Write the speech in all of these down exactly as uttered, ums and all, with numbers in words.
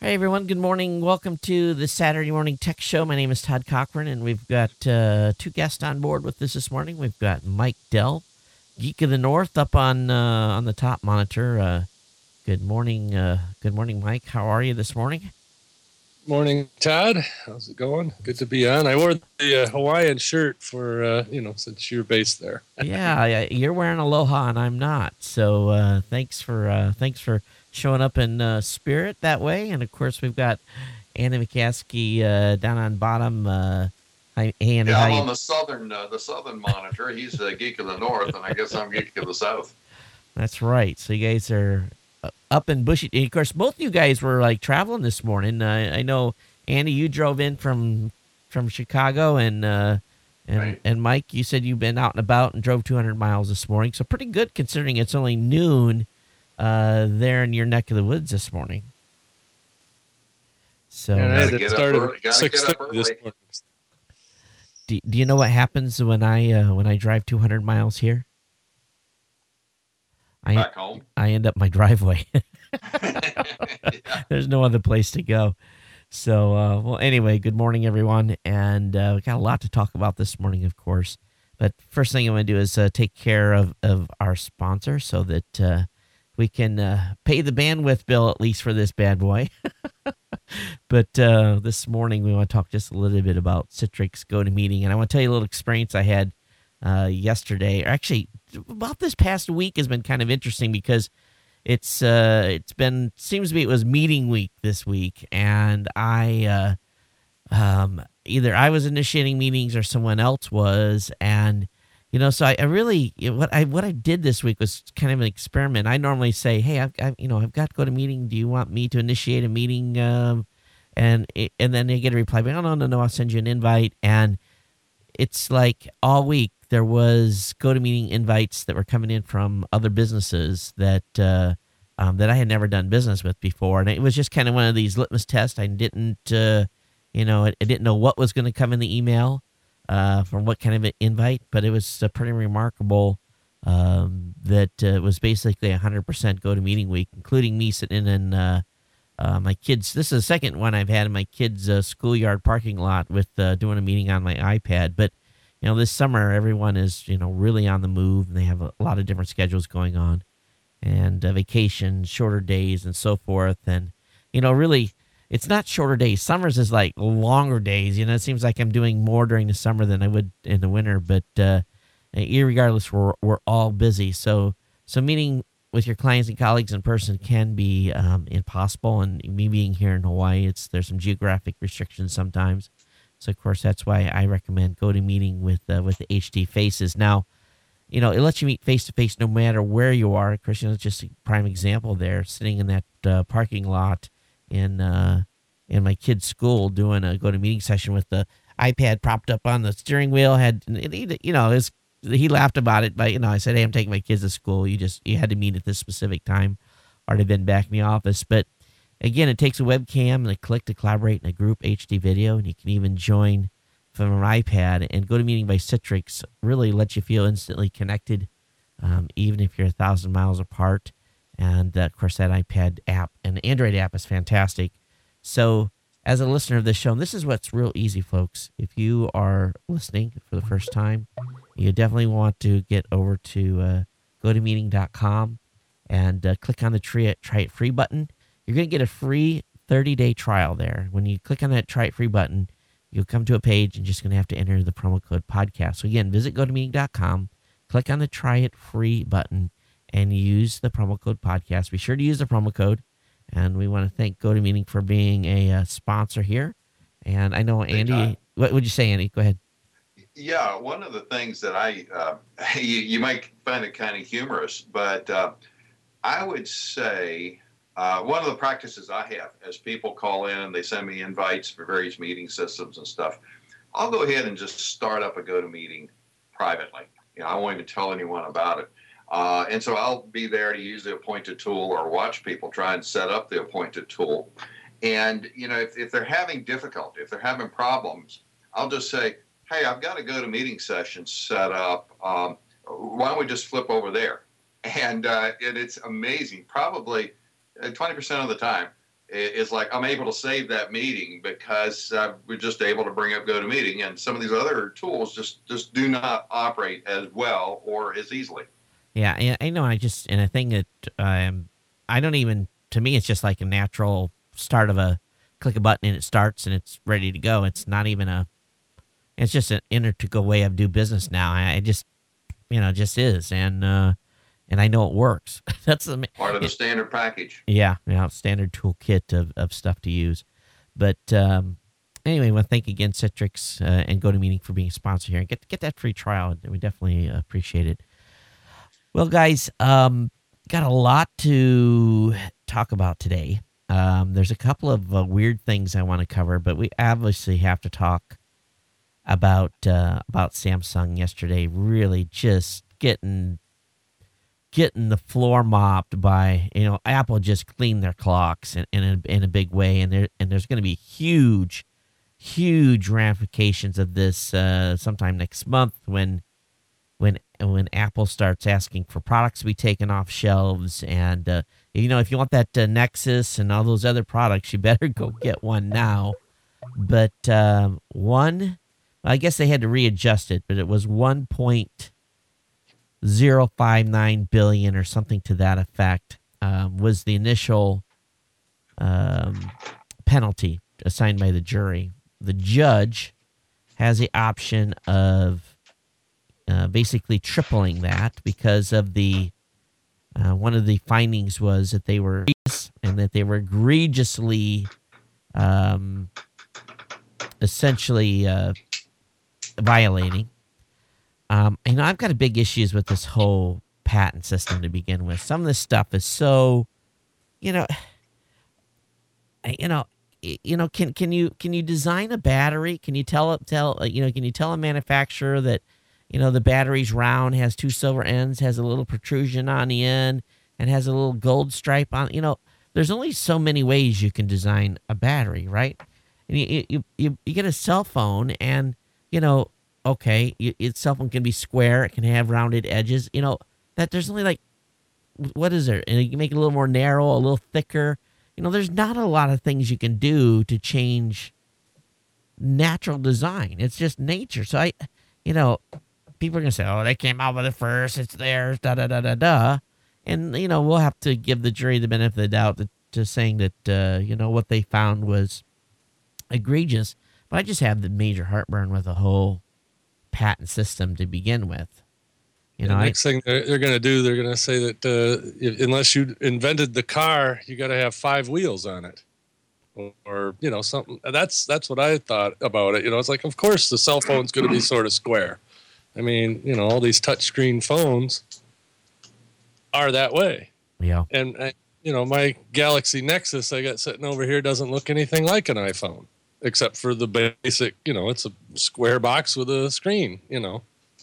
Hey everyone, good morning. Welcome to the Saturday Morning Tech Show. My name is Todd Cochran, and we've got uh, two guests on board with us this morning. We've got Mike Dell, Geek of the North, up on uh, on the top monitor. Uh, good morning, uh, good morning, Mike. How are you this morning? Morning, Todd. How's it going? Good to be on. I wore the uh, Hawaiian shirt for uh, you know since you're based there. Yeah, you're wearing aloha, and I'm not. So uh, thanks for uh, thanks for showing up in uh, spirit that way. And of course, we've got Andy McCaskey uh, down on bottom. Uh, hi, Andy. Yeah, I'm you... on the southern uh, the southern monitor. He's a Geek of the North, and I guess I'm Geek of the South. That's right. So you guys are up in Bushy. Of course, both of you guys were like traveling this morning. Uh, I know, Andy, you drove in from from Chicago, and uh, and right. and Mike, you said you've been out and about and drove two hundred miles this morning. So pretty good considering it's only noon uh, there in your neck of the woods this morning. So and I had to start at six thirty this morning. Do, do you know what happens when I uh, when I drive two hundred miles here? I, Back home? I end up my driveway. Yeah. There's no other place to go. So, uh, well, anyway, good morning, everyone. And uh, we got a lot to talk about this morning, of course. But first thing I want to do is uh, take care of, of our sponsor so that uh, we can uh, pay the bandwidth bill, at least for this bad boy. But uh, this morning, we want to talk just a little bit about Citrix GoToMeeting. And I want to tell you a little experience I had uh, yesterday, or actually about this past week has been kind of interesting because it's uh, it's been, seems to be, it was meeting week this week. And I, uh, um, either I was initiating meetings or someone else was. And, you know, so I, I really, what I, what I did this week was kind of an experiment. I normally say, hey, I've, I've you know, I've got to go to meeting. Do you want me to initiate a meeting? Um, and, it, and then they get a reply, oh, no, no, no, I'll send you an invite. And it's like all week there was GoToMeeting invites that were coming in from other businesses that, uh, um, that I had never done business with before. And it was just kind of one of these litmus tests. I didn't, uh, you know, I, I didn't know what was going to come in the email. Uh, from what kind of an invite, but it was uh, pretty remarkable um, that uh, it was basically one hundred percent GoToMeeting week, including me sitting in uh, uh, my kids. This is the second one I've had in my kids' uh, schoolyard parking lot with uh, doing a meeting on my iPad. But, you know, this summer everyone is, you know, really on the move, and they have a lot of different schedules going on, and uh, vacations, shorter days, and so forth. And, you know, really, it's not shorter days. Summers is like longer days. You know, it seems like I'm doing more during the summer than I would in the winter. But uh, irregardless, we're we're all busy. So so meeting with your clients and colleagues in person can be um, impossible. And me being here in Hawaii, it's there's some geographic restrictions sometimes. So of course that's why I recommend GoToMeeting with uh, with the H D Faces. Now, you know, it lets you meet face to face no matter where you are. Of course, you know, it's just a prime example there, sitting in that uh, parking lot in uh, in my kid's school doing a GoToMeeting session with the iPad propped up on the steering wheel. Had you know, his, he laughed about it, but you know, I said, hey, I'm taking my kids to school. You just you had to meet at this specific time, or they've been back in the office. But again, it takes a webcam and a click to collaborate in a group H D video, and you can even join from an iPad. And GoToMeeting by Citrix really lets you feel instantly connected, um, even if you're a thousand miles apart. And, uh, of course, that iPad app and the Android app is fantastic. So as a listener of this show, and this is what's real easy, folks. If you are listening for the first time, you definitely want to get over to uh, go to meeting dot com and uh, click on the try it, try it free button. You're going to get a free thirty-day trial there. When you click on that try it free button, you'll come to a page and you're just going to have to enter the promo code podcast. So, again, visit go to meeting dot com, click on the try it free button, and use the promo code podcast. Be sure to use the promo code. And we want to thank GoToMeeting for being a uh, sponsor here. And I know, Andy, what would you say, Andy? Go ahead. Yeah, one of the things that I, uh, you, you might find it kind of humorous, but uh, I would say uh, one of the practices I have as people call in and they send me invites for various meeting systems and stuff, I'll go ahead and just start up a GoToMeeting privately. You know, I won't even tell anyone about it. Uh, and so I'll be there to use the appointed tool or watch people try and set up the appointed tool. And, you know, if, if they're having difficulty, if they're having problems, I'll just say, hey, I've got a GoToMeeting session set up. Um, why don't we just flip over there? And, uh, and it's amazing. Probably twenty percent of the time, It's like I'm able to save that meeting because uh, we're just able to bring up GoToMeeting, and some of these other tools just just do not operate as well or as easily. Yeah, yeah, I know. I just and I think that um, I don't even. To me, it's just like a natural start of a click a button and it starts and it's ready to go. It's not even a. It's just an integral way of do business now. I, I just, you know, just is, and uh, and I know it works. That's the part of the standard package. Yeah, yeah, standard toolkit of, of stuff to use. But um, anyway, well, thank you again, Citrix uh, and GoToMeeting for being a sponsor here. And get get that free trial. We definitely appreciate it. Well, guys, um, got a lot to talk about today. Um, there's a couple of uh, weird things I want to cover, but we obviously have to talk about uh, about Samsung yesterday. Really, just getting. getting the floor mopped by, you know, Apple just cleaned their clocks in, in, a, in a big way. And there and there's going to be huge, huge ramifications of this uh, sometime next month when when when Apple starts asking for products to be taken off shelves. And, uh, you know, if you want that uh, Nexus and all those other products, you better go get one now. But um, one, I guess they had to readjust it, but it was one point zero five nine billion or something to that effect um, was the initial um, penalty assigned by the jury. The judge has the option of uh, basically tripling that because of the uh, one of the findings was that they were and that they were egregiously um, essentially uh, violating. Um, and I've got a big issues with this whole patent system to begin with. Some of this stuff is so, you know, you know, you know, can can you can you design a battery? Can you tell tell you know, can you tell a manufacturer that, you know, the battery's round, has two silver ends, has a little protrusion on the end, and has a little gold stripe on? You know, there's only so many ways you can design a battery, right? And you you you, you get a cell phone, and you know. Okay, its cell phone can be square. It can have rounded edges. You know, that there's only like, what is there? And you can make it a little more narrow, a little thicker. You know, there's not a lot of things you can do to change natural design. It's just nature. So I, you know, people are going to say, oh, they came out with it first. It's theirs, da, da, da, da, da. And, you know, we'll have to give the jury the benefit of the doubt to, to saying that, uh, you know, what they found was egregious. But I just have the major heartburn with the whole patent system to begin with. You know, the next I, thing they're, they're going to do, they're going to say that uh, if, unless you invented the car, you got to have five wheels on it, or, or you know something. That's that's what I thought about it. You know, it's like, of course, the cell phone's going to be sort of square. I mean, you know, all these touchscreen phones are that way. Yeah. And I, you know, my Galaxy Nexus I got sitting over here doesn't look anything like an iPhone. Except for the basic, you know, it's a square box with a screen, you know.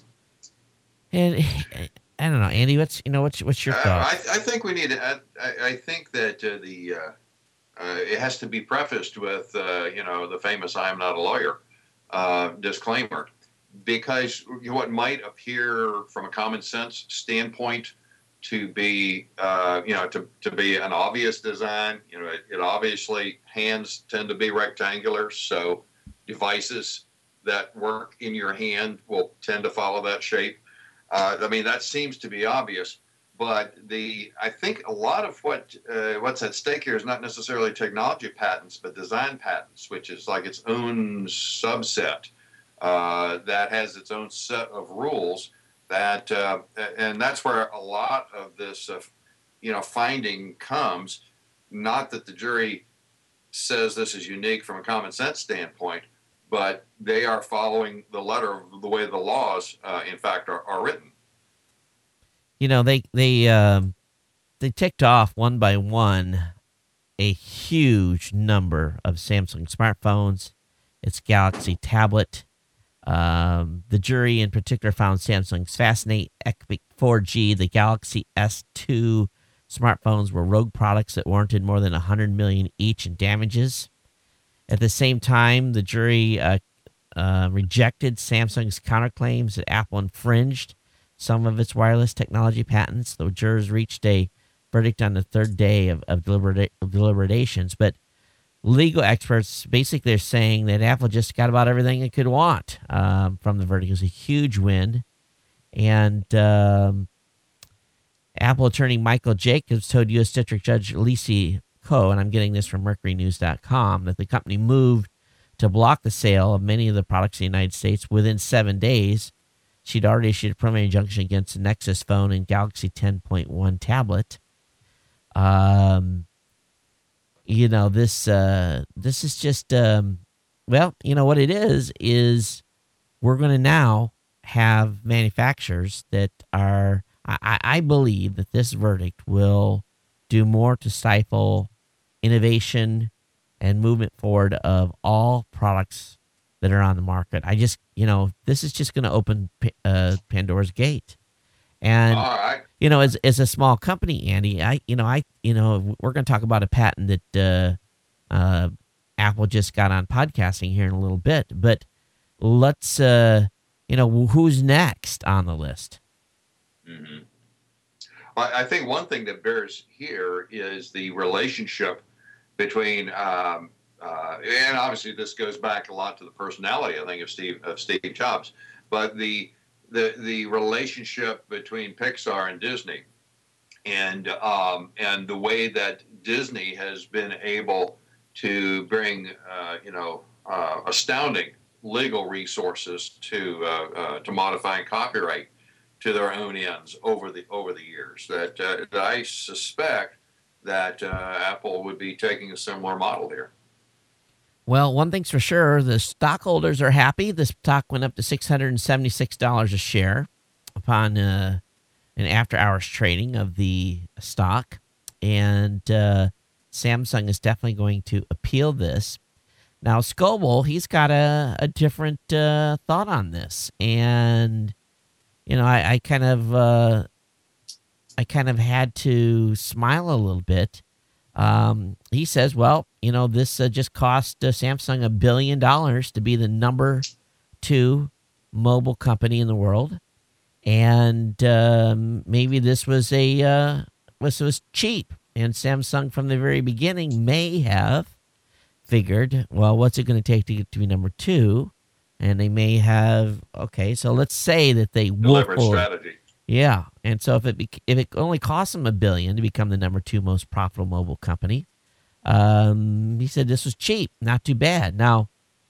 And I don't know, Andy. What's you know what's what's your thought? Uh, I, I think we need to. I, I think that uh, the uh, uh, it has to be prefaced with uh, you know the famous "I am not a lawyer" uh, disclaimer, because what might appear from a common sense standpoint to be uh, you know to, to be an obvious design. You know, it, it obviously hands tend to be rectangular, so devices that work in your hand will tend to follow that shape. Uh, I mean, that seems to be obvious, but the I think a lot of what uh, what's at stake here is not necessarily technology patents, but design patents, which is like its own subset uh, that has its own set of rules. That uh, and that's where a lot of this, uh, you know, finding comes. Not that the jury says this is unique from a common sense standpoint, but they are following the letter of the way the laws, uh, in fact, are, are written. You know, they they um, they ticked off one by one a huge number of Samsung smartphones, its Galaxy tablet. Um, the jury in particular found Samsung's Fascinate Epic four G, the Galaxy S two smartphones were rogue products that warranted more than one hundred million dollars each in damages. At the same time, the jury uh, uh, rejected Samsung's counterclaims that Apple infringed some of its wireless technology patents. The jurors reached a verdict on the third day of, of, delibera- of deliberations. But legal experts basically are saying that Apple just got about everything it could want um, from the verdict. It was a huge win. And um, Apple attorney Michael Jacobs told U S District Judge Lisi Ko, and I'm getting this from Mercury News dot com, that the company moved to block the sale of many of the products in the United States within seven days. She'd already issued a preliminary injunction against the Nexus phone and Galaxy ten point one tablet. Um, you know, this uh, this is just, um, well, you know what it is, is we're going to now have manufacturers that are, I, I believe that this verdict will do more to stifle innovation and movement forward of all products that are on the market. I just, you know, this is just going to open uh, Pandora's gate. And, All right. you know, as as a small company, Andy, I, you know, I, you know, we're going to talk about a patent that uh, uh, Apple just got on podcasting here in a little bit. But let's, uh, you know, who's next on the list? Mm-hmm. I I think one thing that bears here is the relationship between, um, uh, and obviously this goes back a lot to the personality, I think, of Steve of Steve Jobs, but the the the relationship between Pixar and Disney, and um, and the way that Disney has been able to bring, uh, you know, uh, astounding legal resources to uh, uh, to modifying copyright to their own ends over the over the years. That, uh, that I suspect that uh, Apple would be taking a similar model here. Well, one thing's for sure, the stockholders are happy. The stock went up to six hundred seventy-six dollars a share upon uh, an after-hours trading of the stock. And uh, Samsung is definitely going to appeal this. Now, Scoble, he's got a, a different uh, thought on this. And, you know, I, I kind of... Uh, I kind of had to smile a little bit. Um, he says, well, you know, this uh, just cost uh, Samsung a billion dollars to be the number two mobile company in the world. And um, maybe this was a uh, this was cheap. And Samsung from the very beginning may have figured, well, what's it going to take to get to be number two? And they may have, okay, so let's say that they Deliberate will. strategy. Yeah, and so if it bec- if it only costs them a billion to become the number two most profitable mobile company, um, he said this was cheap, not too bad. Now,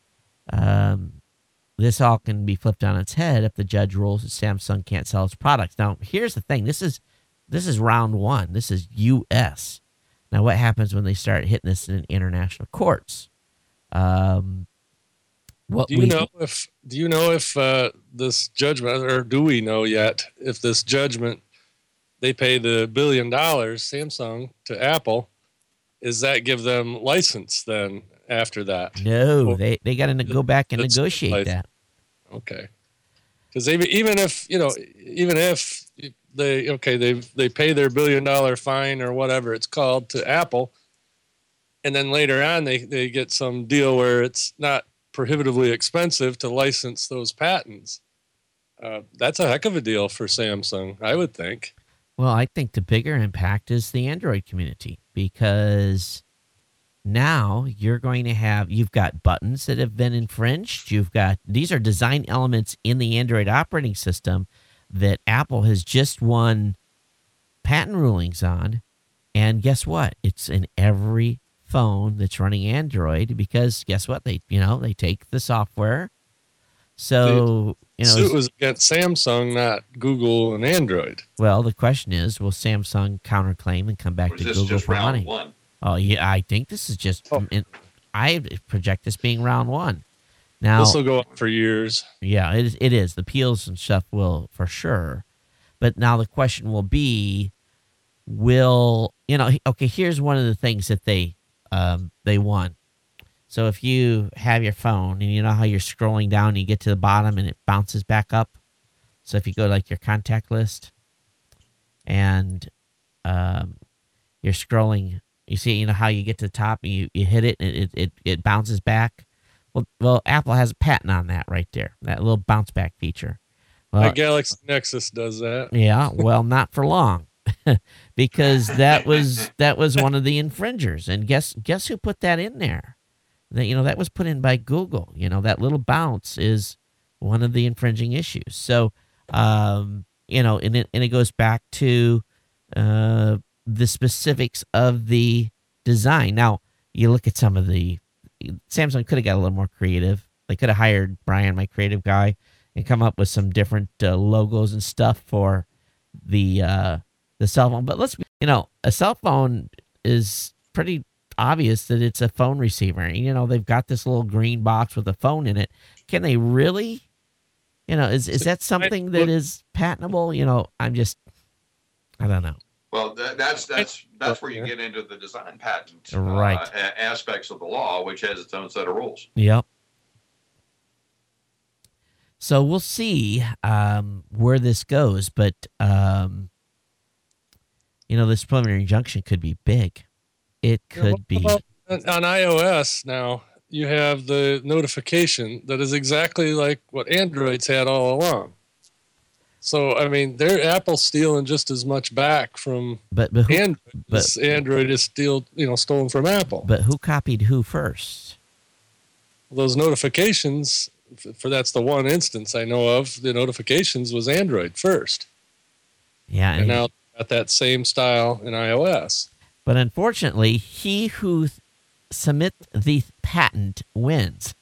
um, this all can be flipped on its head if the judge rules that Samsung can't sell its products. Now, here's the thing: this is this is round one. This is U S. Now, what happens when they start hitting this in international courts? Um, What do you we, know if do you know if uh, this judgment, or do we know yet if this judgment, they pay the billion dollars, Samsung, to Apple, does that give them license then after that? No, Or they, they got to go back and it's negotiate license. that. Okay, because even if you know, even if they okay, they they pay their billion dollar fine or whatever it's called to Apple, and then later on they they get some deal where it's not prohibitively expensive to license those patents. Uh, that's a heck of a deal for Samsung, I would think. Well, I think the bigger impact is the Android community, because now you're going to have, you've got buttons that have been infringed. You've got, these are design elements in the Android operating system that Apple has just won patent rulings on. And guess what? It's in every phone that's running Android, because guess what? They, you know, they take the software. So, you know, so it was against Samsung, not Google and Android. Well, the question is, will Samsung counterclaim and come back Or to is this Google just for round money? one? Oh, yeah, I think this is just, Oh. I project this being round one. Now, This will go on for years. yeah, it is, it is. The appeals and stuff will, for sure. But now the question will be, will, you know, okay, here's one of the things that they, um, they won. So if you have your phone and you know how you're scrolling down, and you get to the bottom and it bounces back up. So if you go to like your contact list and um, you're scrolling, you see, you know how you get to the top and you, you hit it and it, it, it bounces back. Well, well, Apple has a patent on that right there, that little bounce back feature. Well, My Galaxy Nexus does that. yeah, well, not for long. because that was that was one of the infringers. And guess guess who put that in there? That you know that was put in by Google. You know that little bounce is one of the infringing issues. So um, you know, and it and it goes back to uh, the specifics of the design. Now you look at some of the Samsung could have got a little more creative. They could have hired Brian, my creative guy, and come up with some different uh, logos and stuff for the uh, the cell phone. But let's, you know, a cell phone is pretty obvious that it's a phone receiver. And, you know, they've got this little green box with a phone in it. Can they really, you know, is, is that something that is patentable? You know, I'm just, I don't know. Well, that, that's that's that's where you get into the design patent right. uh, a- aspects of the law, which has its own set of rules. Yep. So we'll see um, where this goes, but um, you know, this preliminary injunction could be big. It could be on iOS now. You have the notification that is exactly like what Android's had all along. So, I mean, they're Apple stealing just as much back from but, but who, Android but, as Android is steal, you know, stolen from Apple. But who copied who first? Those notifications, for that's the one instance I know of, the notifications was Android first. Yeah. And, and now got that same style in iOS. But unfortunately, he who th- submit the patent wins.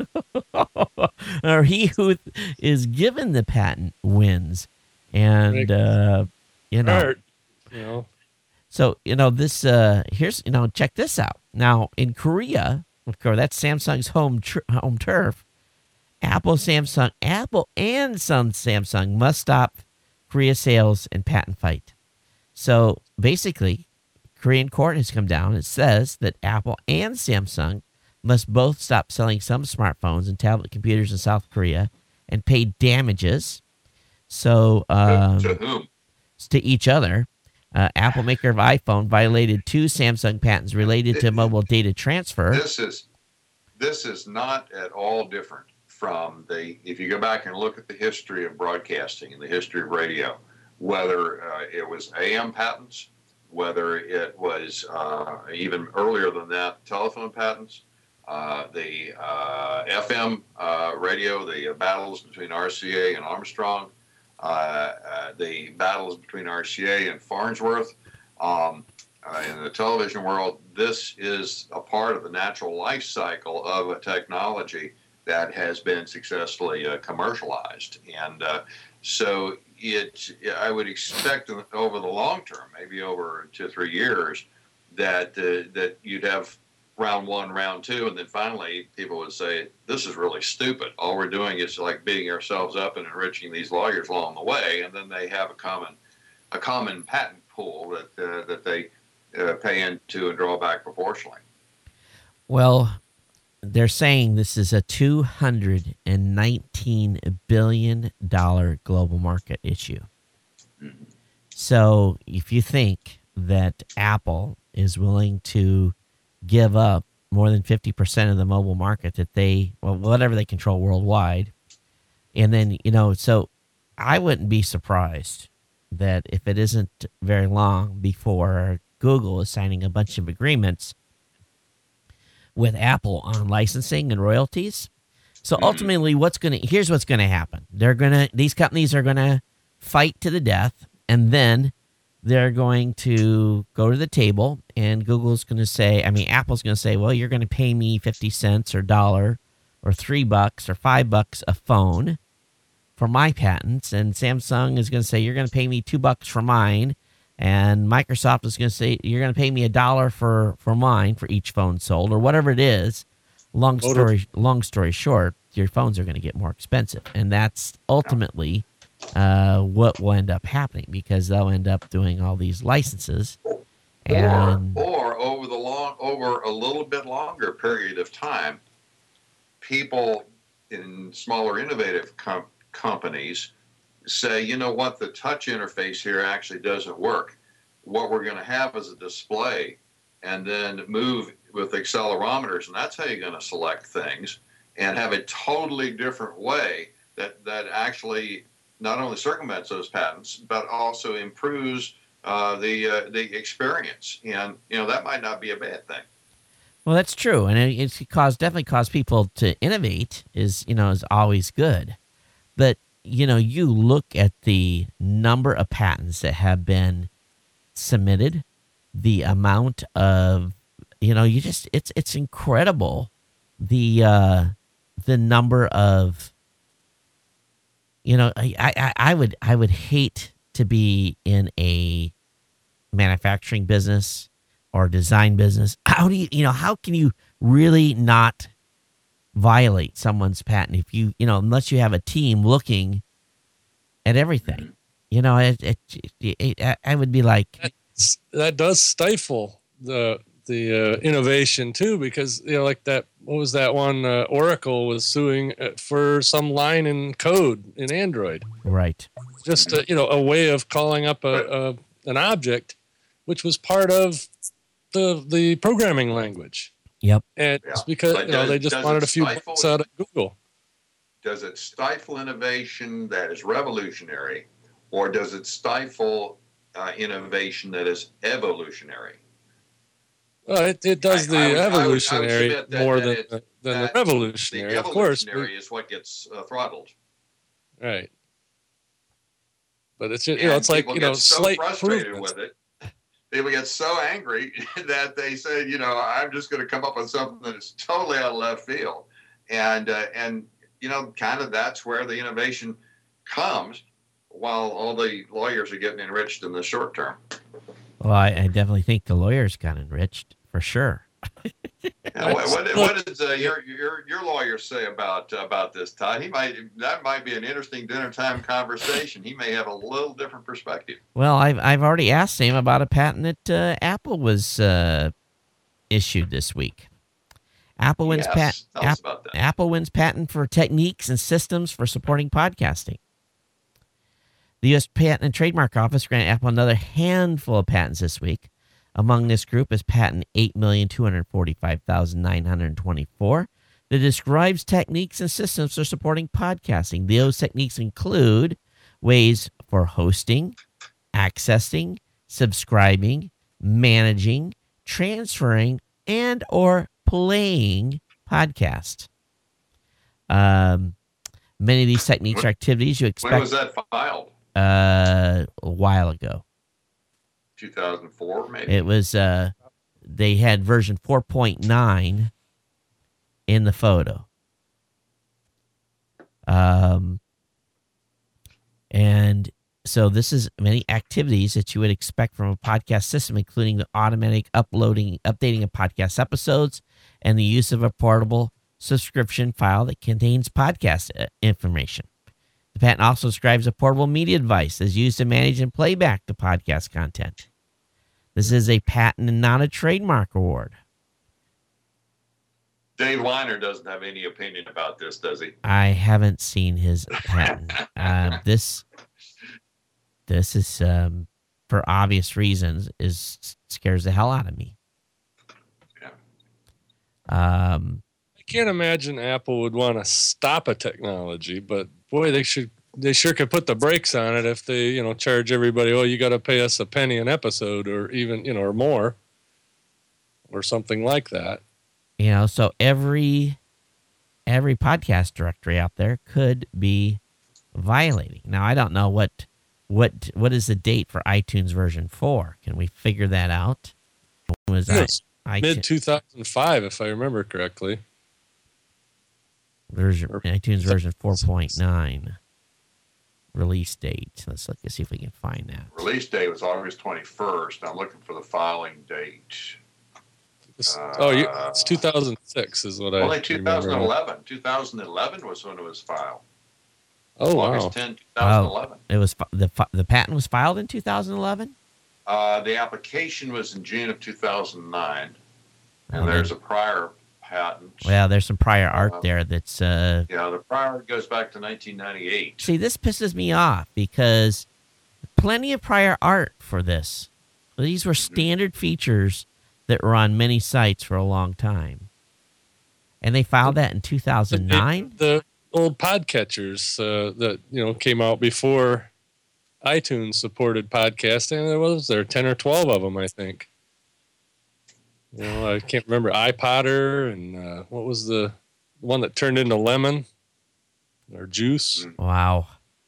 Or he who th- is given the patent wins. And, uh, you know, Art, you know, so, you know, this, uh, here's, you know, check this out. Now, in Korea, of course, that's Samsung's home tr- home turf. Apple, Samsung, Apple and some Samsung must stop Korea sales and patent fight. So, basically, Korean court has come down. It says that Apple and Samsung must both stop selling some smartphones and tablet computers in South Korea and pay damages. So, um, to whom? To each other. Uh, Apple, maker of iPhone, violated two Samsung patents related to mobile data transfer. This is this is not at all different from the. If you go back and look at the history of broadcasting and the history of radio, whether uh, it was A M patents, whether it was uh, even earlier than that, telephone patents, uh, the uh, F M uh, radio, the battles between R C A and Armstrong. Uh, uh, the battles between R C A and Farnsworth. Um, uh, in the television world, this is a part of the natural life cycle of a technology that has been successfully uh, commercialized. And uh, so it, I would expect over the long term, maybe over two or three years, that, uh, that you'd have round one, round two, and then finally people would say, this is really stupid. All we're doing is like beating ourselves up and enriching these lawyers along the way, and then they have a common a common patent pool that uh, that they uh, pay into and draw back proportionally. Well, they're saying this is a two hundred nineteen billion dollars global market issue. Mm-hmm. So if you think that Apple is willing to give up more than fifty percent of the mobile market that they, well, whatever they control worldwide. And then, you know, so I wouldn't be surprised that if it isn't very long before Google is signing a bunch of agreements with Apple on licensing and royalties. So ultimately what's going to, here's what's going to happen. They're going to, these companies are going to fight to the death, and then they're going to go to the table, and Google's going to say, I mean, Apple's going to say, well, you're going to pay me fifty cents or dollar or three bucks or five bucks a phone for my patents. And Samsung is going to say, you're going to pay me two bucks for mine. And Microsoft is going to say, you're going to pay me a dollar for, for mine for each phone sold, or whatever it is. Long story, long story short, your phones are going to get more expensive. And that's ultimately uh, what will end up happening, because they'll end up doing all these licenses. And or, or over the long, over a little bit longer period of time, people in smaller innovative com- companies say, you know what, the touch interface here actually doesn't work. What we're going to have is a display, and then move with accelerometers, and that's how you're going to select things, and have a totally different way that, that actually not only circumvents those patents, but also improves uh, the uh, the experience, and you know that might not be a bad thing. Well, that's true, and it, it's caused definitely caused people to innovate. Is you know is always good, but you know you look at the number of patents that have been submitted, the amount of you know you just it's it's incredible, the uh, the number of you know I, I I would I would hate to be in a manufacturing business or design business. How do you, you know, how can you really not violate someone's patent if you, you know, unless you have a team looking at everything, you know, it, it, it, it I would be like, That's, that does stifle the, the uh, innovation too, because, you know, like that, what was that one? Uh, Oracle was suing uh, for some line in code in Android. right. Just, a, you know, a way of calling up a, a an object, which was part of the the programming language. Yep. And Yeah. it's because But you know does- they just does wanted it a few stifle- bucks out of Google. Does it stifle innovation that is revolutionary, or does it stifle uh, innovation that is evolutionary? Well, it, it does I- I the would- I would- I would evolutionary submit that- more that than it- the, than that the revolutionary, The of course. evolutionary is what gets uh, throttled. But, right. But it's just, you And know it's like people you know get so slight frustrated improvements. with it. People get so angry that they say, you know, I'm just going to come up with something that is totally out of left field, and uh, and you know, kind of that's where the innovation comes, while all the lawyers are getting enriched in the short term. Well, I, I definitely think the lawyers got enriched for sure. Now, what, what, what does uh, your your your lawyer say about uh, about this, Todd? He might that might be an interesting dinner time conversation. He may have a little different perspective. Well, I've I've already asked him about a patent that uh, Apple was uh, issued this week. Apple wins Yes, pat tell us App- about that. Apple wins patent for techniques and systems for supporting podcasting. The U S Patent and Trademark Office granted Apple another handful of patents this week. Among this group is patent eight million two hundred forty-five thousand nine hundred twenty-four that describes techniques and systems for supporting podcasting. Those techniques include ways for hosting, accessing, subscribing, managing, transferring, and or playing podcasts. Um, many of these techniques or activities you When expect was that filed? uh, a while ago. two thousand four, maybe. It was uh, they had version four point nine in the photo. Um, and so this is many activities that you would expect from a podcast system, including the automatic uploading, updating of podcast episodes, and the use of a portable subscription file that contains podcast uh, information. The patent also describes a portable media device that's used to manage and play back the podcast content. This is a patent and not a trademark award. Dave Weiner doesn't have any opinion about this, does he? I haven't seen his patent. uh, this this is um, for obvious reasons is scares the hell out of me. Yeah. Um, I can't imagine Apple would want to stop a technology, but boy, they should. They sure could put the brakes on it if they, you know, charge everybody. Oh, you got to pay us a penny an episode, or even, you know, or more, or something like that. you know, so every every podcast directory out there could be violating. Now, I don't know what what what is the date for iTunes version four. Can we figure that out? When was Yes, I, I mid two thousand five, if I remember correctly. version or- iTunes version four point nine release date. Let's look and see if we can find that. Release date was August twenty-first. I'm looking for the filing date. It's- oh, you, it's two thousand six is what I Only remember. twenty eleven. twenty eleven was when it was filed. Oh, wow. August tenth, twenty eleven. It was fi- the fi- the patent was filed in two thousand eleven. Uh, the application was in June of two thousand nine, and Well, there's a prior patent. Well, there's some prior art Uh, there that's uh Yeah, the prior goes back to nineteen ninety-eight. see, this pisses me off because plenty of prior art for this. These were standard features that were on many sites for a long time. And they filed that in two thousand nine? The old podcatchers uh, that, you know, came out before iTunes supported podcasting. There was there ten or twelve of them, I think. You know, I can't remember iPodder and uh, what was the one that turned into lemon or juice. Wow.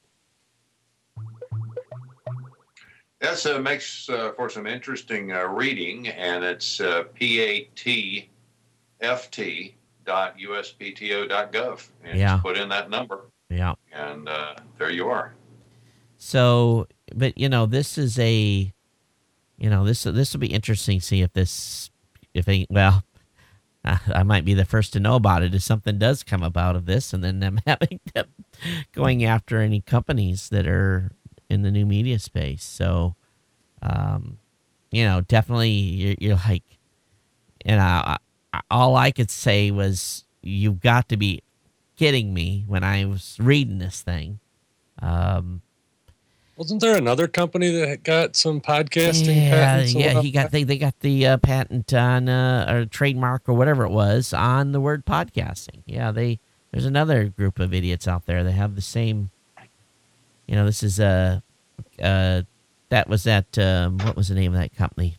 That uh, makes uh, for some interesting uh, reading, and it's uh, P A T F T dot U S P T O dot gov. And Yeah. just put in that number, Yeah. and uh, there you are. So, but you know, this is a, you know, this this will be interesting. To see if this, if they, well, I, I might be the first to know about it if something does come about of this, and then them having them going after any companies that are in the new media space. So, um, you know, definitely you're, you're like, and I, I, all I could say was, you've got to be kidding me when I was reading this thing. Um, Wasn't there another company that got some podcasting yeah, patents? yeah, he got they, they got the uh, patent on uh, or trademark or whatever it was on the word podcasting. Yeah, they there's another group of idiots out there that have the same. You know, this is a uh, uh, that was that um, what was the name of that company?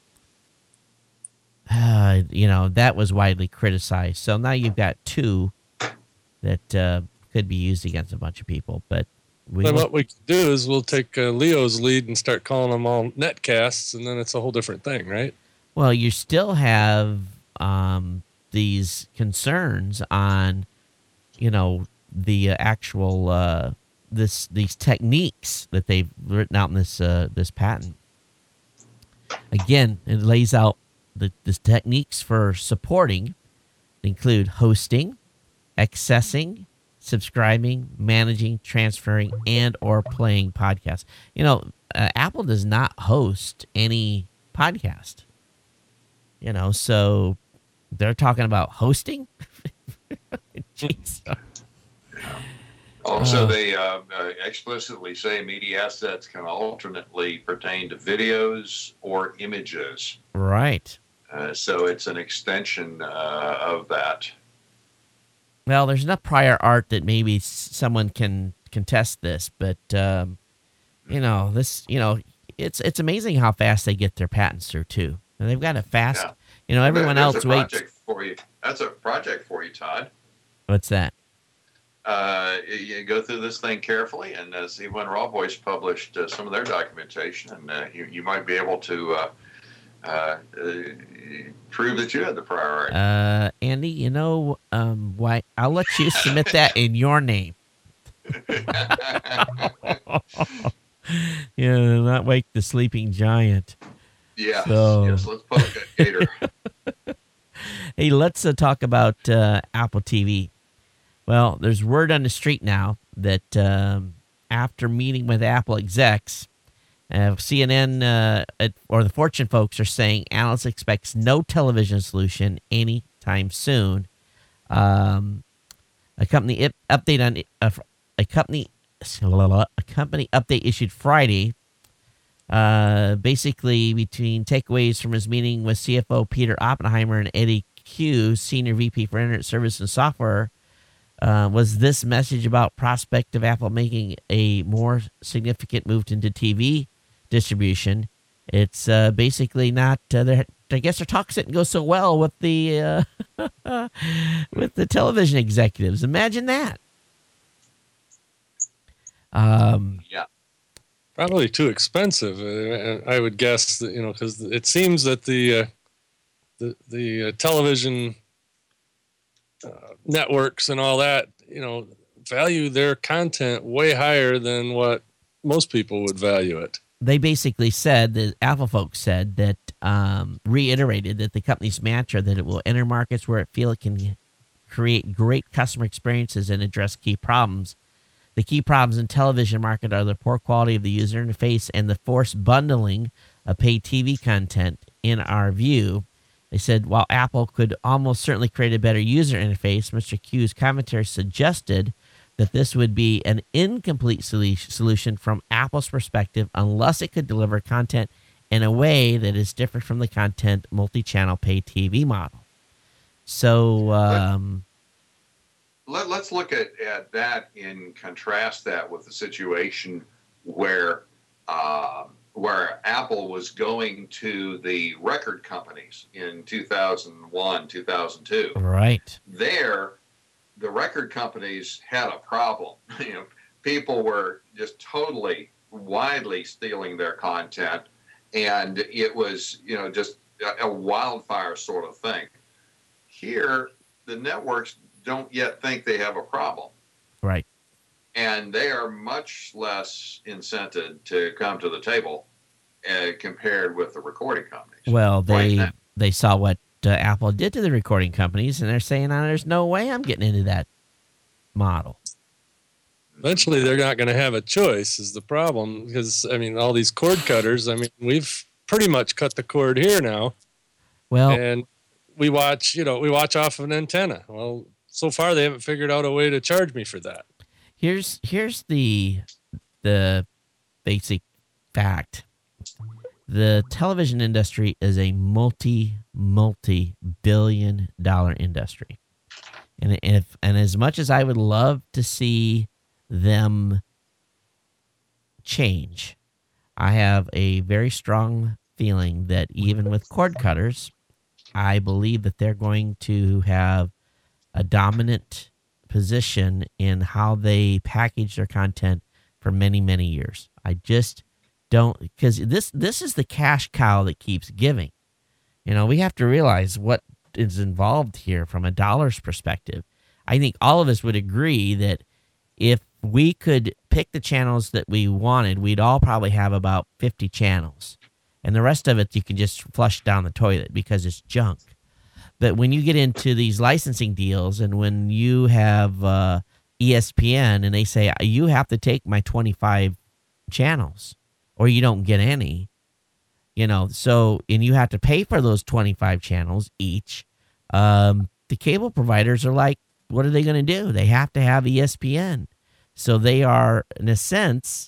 Uh, you know, that was widely criticized. So now you've got two that uh, could be used against a bunch of people. But we Then will- what we could do is we'll take uh, Leo's lead and start calling them all netcasts, and then it's a whole different thing, right? Well, you still have um, these concerns on, you know, the uh, actual uh, this these techniques that they've written out in this uh, this patent. Again, it lays out the, the techniques for supporting include hosting, accessing, subscribing, managing, transferring, and or playing podcasts. You know, uh, Apple does not host any podcast. You know, so they're talking about hosting. Jeez. Also, Uh. they uh, uh, explicitly say media assets can alternately pertain to videos or images. Right. Uh, so it's an extension uh, of that. Well, there's enough prior art that maybe s- someone can contest this, but um, you know, this, you know, it's it's amazing how fast they get their patents through too. And they've got it fast. Yeah. You know, everyone There's else a waits. project for you. That's a project for you, Todd. What's that? Uh, you go through this thing carefully and uh, see when Raw Voice published uh, some of their documentation, and uh, you, you might be able to uh, uh, uh, prove that you had the prior art. Uh, Andy, you know, um, why? I'll let you submit that in your name. Yeah, not wake the sleeping giant. yes, So- yes, let's poke at Gator. Hey, let's uh, talk about uh, Apple T V. Well, there's word on the street now that um, after meeting with Apple execs, uh, C N N uh, at, or the Fortune folks are saying analysts expects no television solution anytime soon. Um, a company ip- update on uh, a company a company update issued Friday. Uh, basically, between takeaways from his meeting with C F O Peter Oppenheimer and Eddie Q, Senior V P for Internet Service and Software, uh, was this message about prospect of Apple making a more significant move into T V distribution. It's uh, basically not. Uh, they're- I guess their talks didn't go so well with the uh, with the television executives. Imagine that. Um, Yeah. Probably too expensive, uh, I would guess. That, you know, because it seems that the uh, the the uh, television uh, networks and all that, you know, value their content way higher than what most people would value it. they basically said, the Apple folks said that, um, reiterated that the company's mantra that it will enter markets where it feel it can create great customer experiences and address key problems. The key problems in television market are the poor quality of the user interface and the forced bundling of paid T V content. In our view, they said, while Apple could almost certainly create a better user interface, Mister Q's commentary suggested that this would be an incomplete solu- solution from Apple's perspective unless it could deliver content in a way that is different from the content multi-channel pay T V model. So, um, Let, let's look at, at that and contrast that with the situation where uh, where Apple was going to the record companies in two thousand one, two thousand two. Right. There, the record companies had a problem. You know, people were just totally widely stealing their content, and it was, you know, just a, a wildfire sort of thing. Here, the networks don't yet think they have a problem. Right. And they are much less incented to come to the table uh, compared with the recording companies. Well, they Right. they saw what uh, Apple did to the recording companies, and they're saying, oh, there's no way I'm getting into that model. Eventually, they're not going to have a choice is the problem because, I mean, all these cord cutters, I mean, we've pretty much cut the cord here now. Well, And we watch, you know, we watch off of an antenna. Well, so far, they haven't figured out a way to charge me for that. here's here's the the basic fact. The television industry is a multi multi billion dollar industry. And if and as much as I would love to see them change, I have a very strong feeling that even with cord cutters, I believe that they're going to have a dominant position in how they package their content for many, many years. I just don't, because this this is the cash cow that keeps giving. You know, we have to realize what is involved here from a dollar's perspective. I think all of us would agree that if we could pick the channels that we wanted, we'd all probably have about fifty channels. And the rest of it you can just flush down the toilet because it's junk. But when you get into these licensing deals and when you have uh, E S P N and they say, you have to take my twenty-five channels or you don't get any, you know, so, and you have to pay for those twenty-five channels each, um, the cable providers are like, what are they going to do? They have to have E S P N. So they are, in a sense,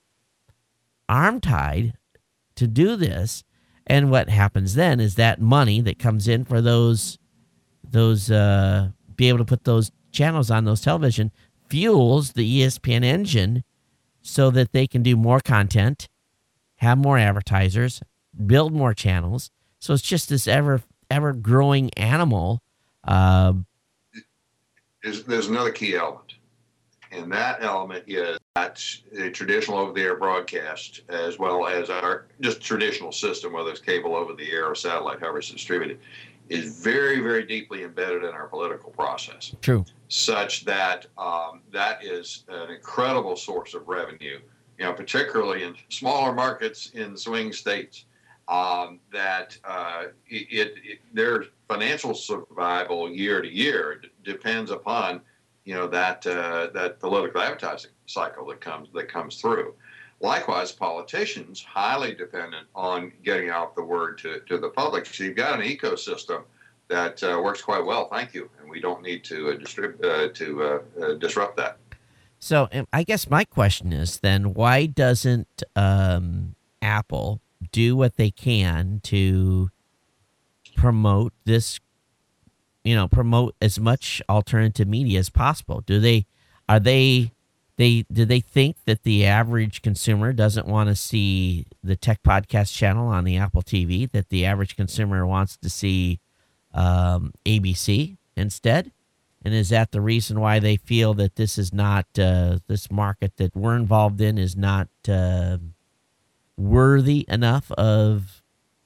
arm-tied to do this. And what happens then is that money that comes in for those, those uh, be able to put those channels on those television fuels the E S P N engine so that they can do more content, have more advertisers, build more channels. So it's just this ever, ever growing animal. Uh, There's, there's another key element. And that element is that a traditional over-the-air broadcast, as well as our just traditional system, whether it's cable over the air or satellite, however it's distributed, is very, very deeply embedded in our political process. True. Such that um, that is an incredible source of revenue, you know, particularly in smaller markets in swing states. Um, that uh, it, it their financial survival year to year d- depends upon, you know, that uh, that political advertising cycle that comes that comes through. Likewise, politicians highly dependent on getting out the word to, to the public. So you've got an ecosystem that uh, works quite well. Thank you, and we don't need to uh, distrib- uh, to uh, uh, disrupt that. So um, I guess my question is then, why doesn't um, Apple do what they can to promote this, you know, promote as much alternative media as possible? Do they, are they, they, do they think that the average consumer doesn't want to see the Tech Podcast channel on the Apple T V, that the average consumer wants to see um, A B C instead? And is that the reason why they feel that this is not, uh, this market that we're involved in is not uh, worthy enough of?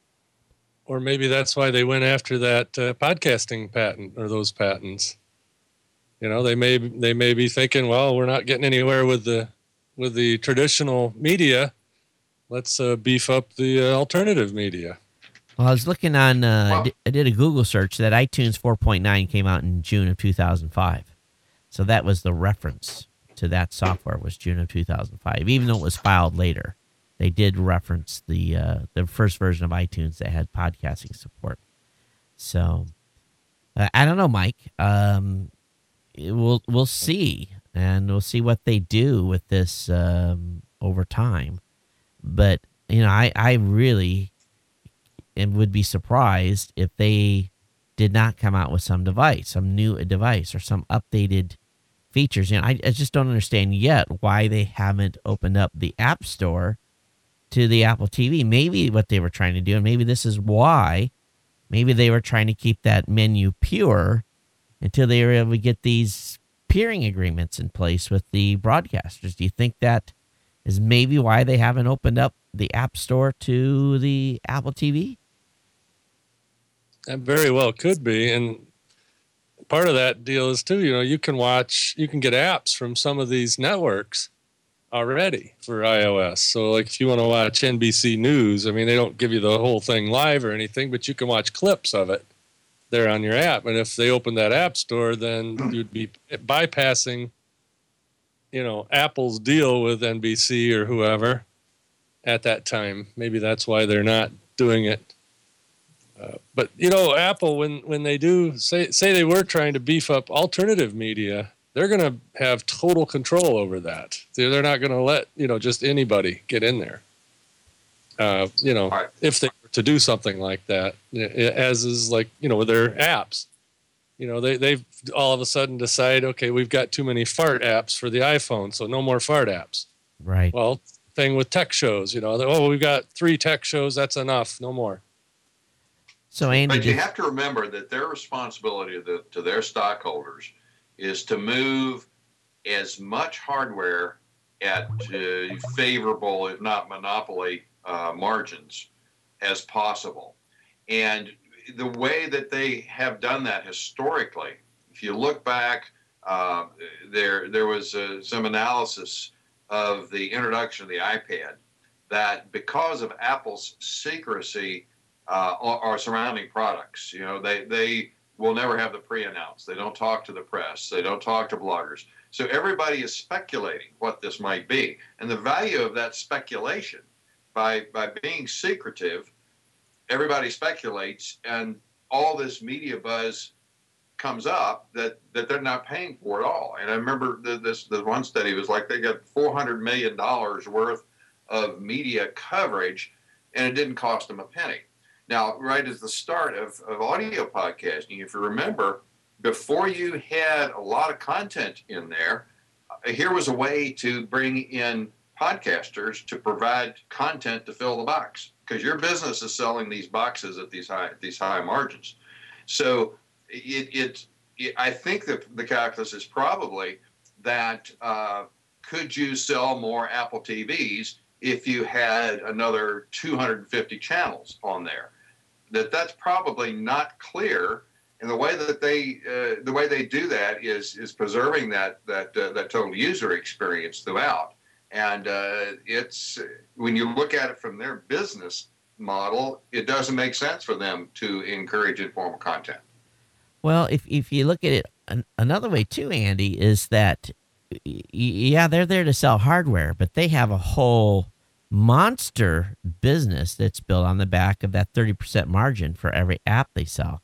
Or maybe that's why they went after that uh, podcasting patent or those patents. You know, they may they may be thinking, well, we're not getting anywhere with the with the traditional media. Let's uh, beef up the uh, alternative media. Well, I was looking on, uh, Well- I di- I did a Google search that iTunes four point nine came out in June of two thousand five. So that was the reference to that software, was June of two thousand five, even though it was filed later. They did reference the uh, the first version of iTunes that had podcasting support. So uh, I don't know, Mike. Um, it- we'll we'll see, and we'll see what they do with this um, over time. But you know, I I really and would be surprised if they did not come out with some device, some new device, or some updated features. You know, I, I just don't understand yet why they haven't opened up the App Store to the Apple T V. Maybe what they were trying to do, and maybe this is why, maybe they were trying to keep that menu pure until they were able to get these peering agreements in place with the broadcasters. Do you think that is maybe why they haven't opened up the App Store to the Apple T V? That very well could be. And part of that deal is too, you know, you can watch, you can get apps from some of these networks already for iOS. So like if you want to watch N B C News, I mean, they don't give you the whole thing live or anything, but you can watch clips of it there on your app. And if they open that App Store, then you'd be bypassing, you know, Apple's deal with N B C or whoever at that time. Maybe that's why they're not doing it. Uh, but, you know, Apple, when, when they do say, say they were trying to beef up alternative media, they're going to have total control over that. They're, they're not going to let, you know, just anybody get in there. Uh, you know, right. If they were to do something like that, as is like, you know, with their apps, you know, they, they've all of a sudden decide, okay, we've got too many fart apps for the iPhone, so no more fart apps. Right. Well, thing with tech shows, you know, they, oh, we've got three tech shows, that's enough, no more. So, Andy, but you have to remember that their responsibility to, the, to their stockholders is to move as much hardware at uh, favorable, if not monopoly, uh, margins as possible. And the way that they have done that historically, if you look back, uh, there there was uh, some analysis of the introduction of the iPad that because of Apple's secrecy uh, or surrounding products, you know, they they will never have the pre-announce. They don't talk to the press. They don't talk to bloggers. So everybody is speculating what this might be. And the value of that speculation, by by being secretive, everybody speculates, and all this media buzz comes up that, that they're not paying for at all. And I remember the, this the one study was like they got four hundred million dollars worth of media coverage, and it didn't cost them a penny. Now, right as the start of, of audio podcasting, if you remember, before you had a lot of content in there, uh, here was a way to bring in podcasters to provide content to fill the box, because your business is selling these boxes at these high at these high margins. So it, it, it I think that the calculus is probably that uh, could you sell more Apple T Vs if you had another two hundred fifty channels on there? That that's probably not clear. And the way that they uh, the way they do that is is preserving that that uh, that total user experience throughout. And uh, it's when you look at it from their business model, it doesn't make sense for them to encourage informal content. Well, if if you look at it an, another way too, Andy, is that y- yeah, they're there to sell hardware, but they have a whole monster business that's built on the back of that thirty percent margin for every app they sell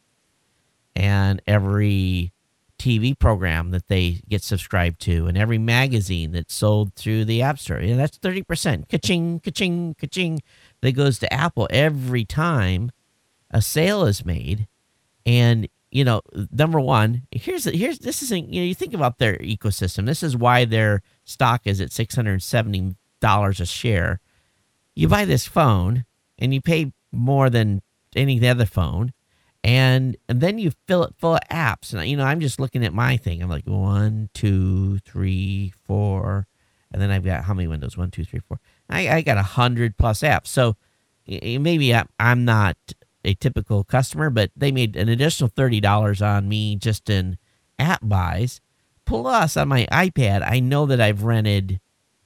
and every T V program that they get subscribed to and every magazine that's sold through the App Store. Yeah, that's thirty percent. Ka-ching, ka-ching, ka-ching. That goes to Apple every time a sale is made. And, you know, number one, here's, here's this isn't, you know, you think about their ecosystem. This is why their stock is at six hundred seventy dollars a share. You buy this phone and you pay more than any other phone. And, and then you fill it full of apps. And, you know, I'm just looking at my thing. I'm like, one, two, three, four. And then I've got how many windows? One, two, three, four. I, I got a hundred plus apps. So maybe I, I'm not a typical customer, but they made an additional thirty dollars on me just in app buys. Plus, on my iPad, I know that I've rented,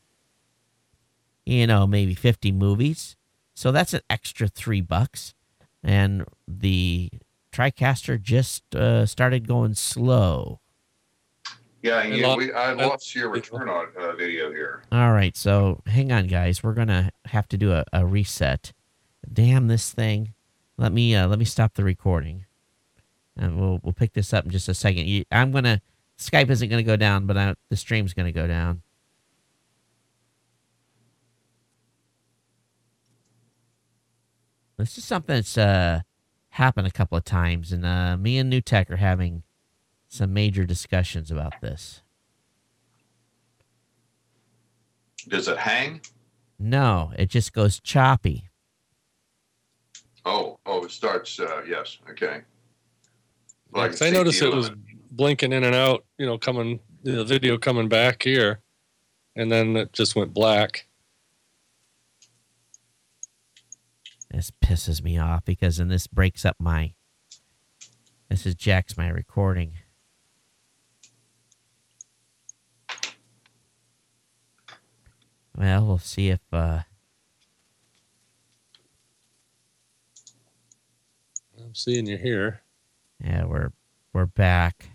you know, maybe fifty movies. So that's an extra three bucks. And the TriCaster just uh, started going slow. Yeah, you, we, I lost your return on uh, video here. All right, so hang on, guys. We're gonna have to do a, a reset. Damn this thing! Let me uh, let me stop the recording, and we'll we'll pick this up in just a second. You, I'm gonna Skype isn't gonna go down, but I, the stream's gonna go down. This is something that's uh, happened a couple of times, and uh, me and New Tech are having some major discussions about this. Does it hang? No, it just goes choppy. Oh, oh, it starts. Uh, yes, okay. Well, I, I noticed it was blinking in and out. You know, coming the video coming back here, and then it just went black. This pisses me off because then this breaks up my. This is jacks my recording. Well, we'll see if. Uh, I'm seeing you here. yeah, we're we're back.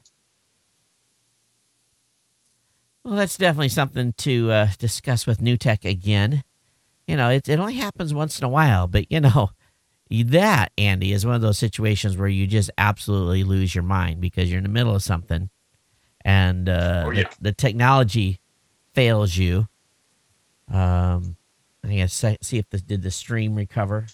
Well, that's definitely something to uh, discuss with NewTek again. You know, it it only happens once in a while, but you know, that, Andy, is one of those situations where you just absolutely lose your mind because you're in the middle of something, and uh, Oh, yeah. the, the technology fails you. Um, I think I see see if this did the stream recover.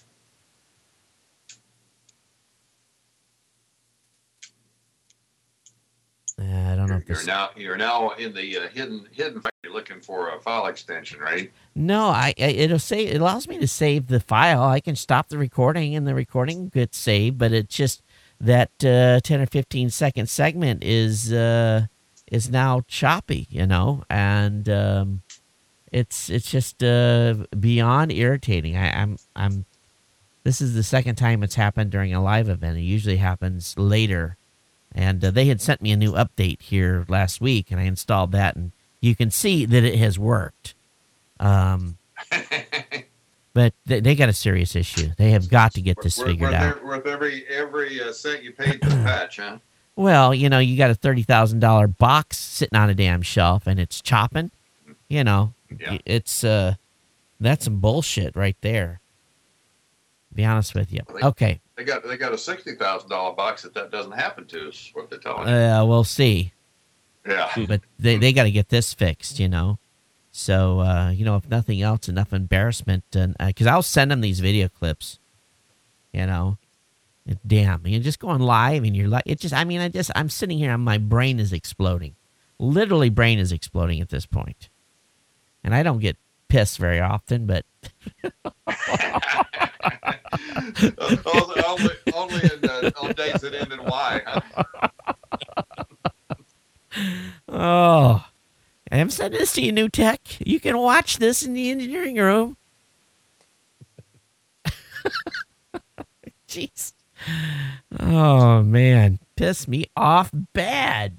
Uh, I don't know You're, if you're this. now you're now in the uh, hidden hidden. You're looking for a file extension, right? No, I, I it'll say it allows me to save the file. I can stop the recording and the recording gets saved, but it's just that uh, ten or fifteen second segment is uh, is now choppy, you know, and um, it's it's just uh, beyond irritating. I, I'm I'm this is the second time it's happened during a live event. It usually happens later, and uh, they had sent me a new update here last week, and I installed that, and you can see that it has worked. Um, but they, they got a serious issue. They have got to get this worth, figured worth, out. Worth every every uh, cent you paid for the patch, huh? Well, you know, you got a thirty thousand dollar box sitting on a damn shelf, and it's chopping. You know, Yeah. it's uh, that's some bullshit right there. To be honest with you. Okay, They got they got a sixty thousand dollar box that that doesn't happen to. Is what they're telling you. uh, we'll see. Yeah. But they they got to get this fixed. You know. So, uh, you know, if nothing else, enough embarrassment. And because uh, I'll send them these video clips, you know, and damn, you're just going live and you're like, it just, I mean, I just, I'm sitting here and my brain is exploding. Literally, brain is exploding at this point. And I don't get pissed very often, but. only, only, only in, uh, on days that end in Y, huh? Oh. I'm sending this to you, NewTek. You can watch this in the engineering room. Jeez. Oh, man. Piss me off bad.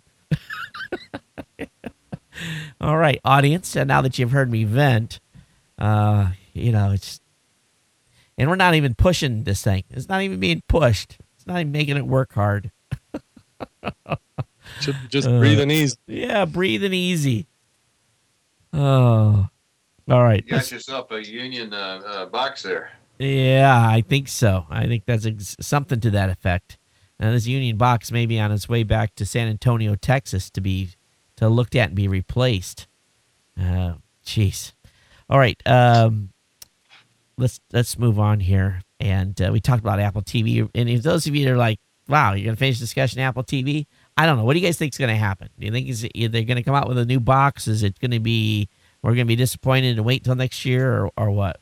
All right, audience. And now that you've heard me vent, uh, you know, it's... And we're not even pushing this thing. It's not even being pushed. It's not even making it work hard. Just, just uh, breathing easy. Yeah, breathing easy. Oh, all right. You got yourself a Union uh, uh, box there. Yeah, I think so. I think that's ex- something to that effect. Now, this Union box may be on its way back to San Antonio, Texas, to be to looked at and be replaced. Uh, jeez. All right. Um, let's let's move on here. And uh, we talked about Apple T V. And if those of you that are like, "Wow, you're gonna finish the discussion Apple T V," I don't know. What do you guys think is going to happen? Do you think is it, they're going to come out with a new box? Is it going to be we're going to be disappointed and wait till next year, or, or what?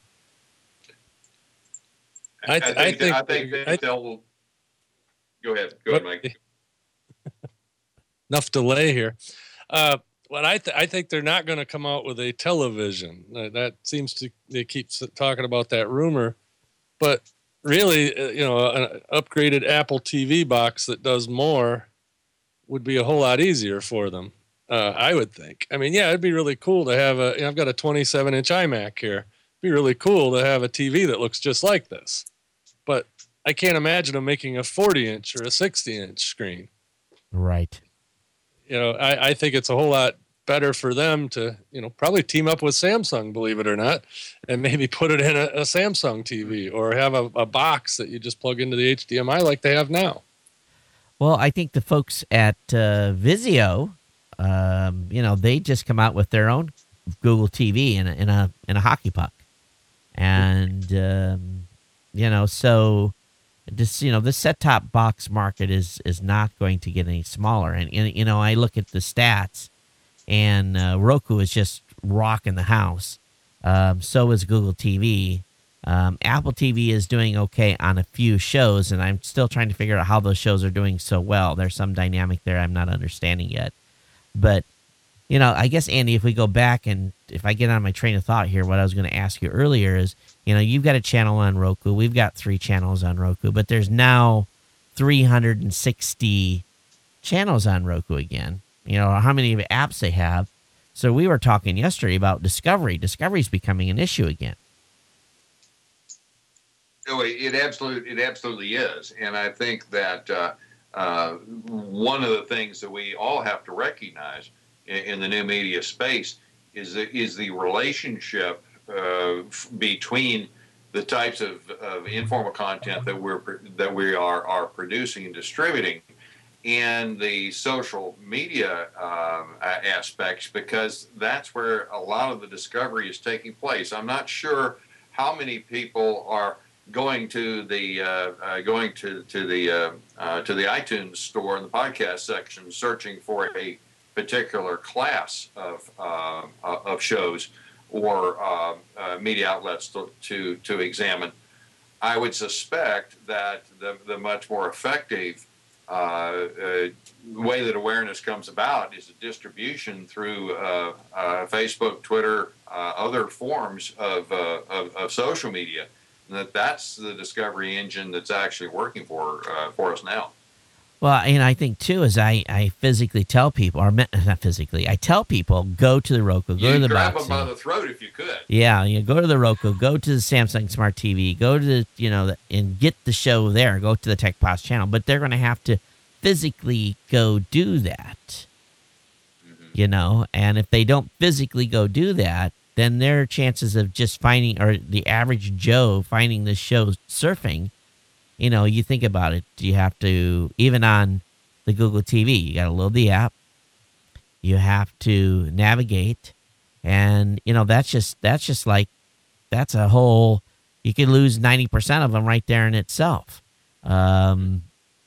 I, I, think, I think I think I, they'll go ahead. Go ahead, Mike. Enough delay here. Uh, well, I th- I think they're not going to come out with a television. Uh, that seems to they keep talking about that rumor, but really, uh, you know, an upgraded Apple T V box that does more would be a whole lot easier for them. Uh, I would think. I mean, yeah, it'd be really cool to have a. You know, I've got a twenty-seven inch iMac here. It'd be really cool to have a T V that looks just like this, but I can't imagine them making a forty inch or a sixty inch screen. Right. You know, I, I think it's a whole lot better for them to, you know, probably team up with Samsung, believe it or not, and maybe put it in a, a Samsung T V or have a, a box that you just plug into the H D M I like they have now. Well, I think the folks at uh, Vizio, um, you know, they just come out with their own Google T V in a in a, in a hockey puck, and um, you know, so this you know the set-top box market is is not going to get any smaller, and, and you know, I look at the stats, and uh, Roku is just rocking the house, Um, so is Google T V. Um, Apple T V is doing okay on a few shows, and I'm still trying to figure out how those shows are doing so well. There's some dynamic there I'm not understanding yet. But, you know, I guess, Andy, if we go back and if I get on my train of thought here, what I was going to ask you earlier is, you know, you've got a channel on Roku. We've got three channels on Roku, but there's now three hundred sixty channels on Roku again. You know, how many apps they have. So we were talking yesterday about Discovery. Discovery is becoming an issue again. Oh, it absolutely, it absolutely is, and I think that uh, uh, one of the things that we all have to recognize in, in the new media space is the, is the relationship uh, f- between the types of, of informal content that we're that we are are producing and distributing, and the social media um, aspects, because that's where a lot of the discovery is taking place. I'm not sure how many people are going to the uh, uh, going to to the uh, uh, to the iTunes store in the podcast section, searching for a particular class of uh, of shows or uh, uh, media outlets to, to to examine. I would suspect that the the much more effective uh, uh, way that awareness comes about is a distribution through uh, uh, Facebook, Twitter, uh, other forms of, uh, of of social media. And that that's the discovery engine that's actually working for uh, for us now. Well, and I think, too, is I, I physically tell people, or not physically, I tell people, go to the Roku, go you to the grab box. them by the throat if you could. Yeah, you go to the Roku, go to the Samsung Smart T V, go to the, you know, the, and get the show there, go to the Tech Pods channel. But they're going to have to physically go do that, mm-hmm. you know, and if they don't physically go do that, then their chances of just finding, or the average Joe finding the show surfing, you know, you think about it, you have to, even on the Google T V, you got to load the app, you have to navigate, and, you know, that's just, that's just like, that's a whole, you could lose ninety percent of them right there in itself. Um,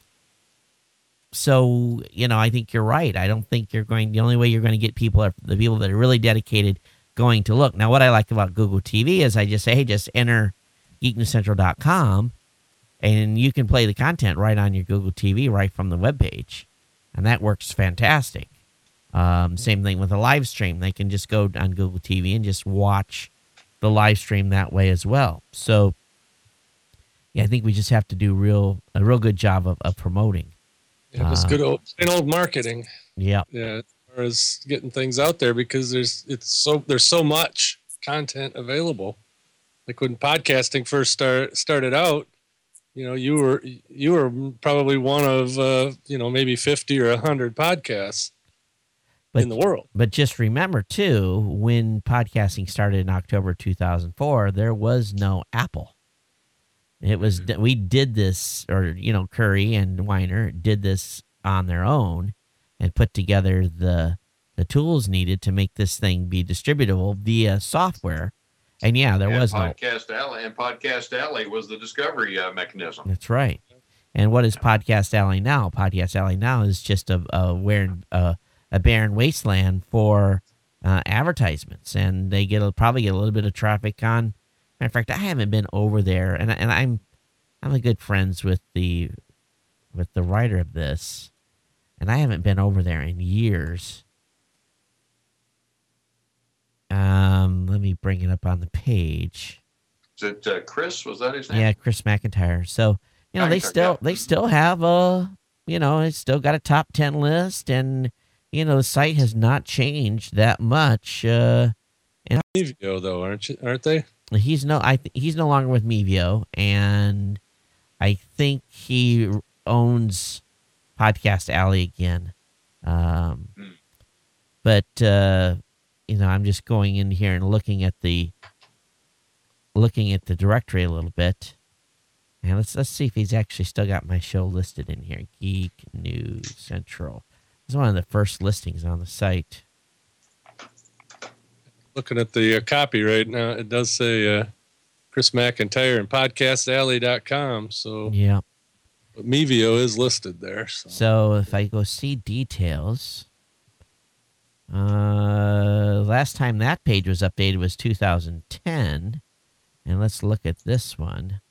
so, you know, I think you're right. I don't think you're going, the only way you're going to get people are the people that are really dedicated going to look. Now, what I like about Google T V is I just say, hey, just enter geek news central dot com and you can play the content right on your Google T V right from the webpage. And that works fantastic. Um, same thing with a live stream. They can just go on Google T V and just watch the live stream that way as well. So, yeah, I think we just have to do real a real good job of, of promoting. Yeah, just uh, good old, plain old marketing. Yeah. Yeah. As far as getting things out there, because there's it's so there's so much content available. Like when podcasting first start started out, you know, you were you were probably one of uh, you know, maybe fifty or a hundred podcasts but, in the world. But just remember too, when podcasting started in October two thousand four, there was no Apple. It was we did this, or you know, Curry and Weiner did this on their own and put together the the tools needed to make this thing be distributable via software. And yeah, there and was Podcast no Alley, and Podcast Alley was the discovery uh, mechanism. That's right. And what is Podcast Alley now? Podcast Alley now is just a a, where, uh, a barren wasteland for uh, advertisements, and they get a, probably get a little bit of traffic on. Matter of fact, I haven't been over there, and and I'm I'm a good friends with the with the writer of this, and I haven't been over there in years. Um, let me bring it up on the page. Is it uh, Chris? Was that his name? Yeah, Chris McIntyre. So you know, McIntyre, they still yeah. they still have a you know, it's still got a top ten list, and you know, the site has not changed that much. Uh, and Mevio though, aren't you? Aren't they? He's no, I th- he's no longer with Mevio, and I think he owns Podcast Alley again. Um, mm. But uh, you know, I'm just going in here and looking at the looking at the directory a little bit, and let's let's see if he's actually still got my show listed in here. Geek News Central. It's one of the first listings on the site. Looking at the uh, copy right now, it does say uh, Chris McIntyre and podcast alley dot com. So yeah, but Mevio is listed there. So. so if I go see details, uh, last time that page was updated was two thousand ten. And let's look at this one.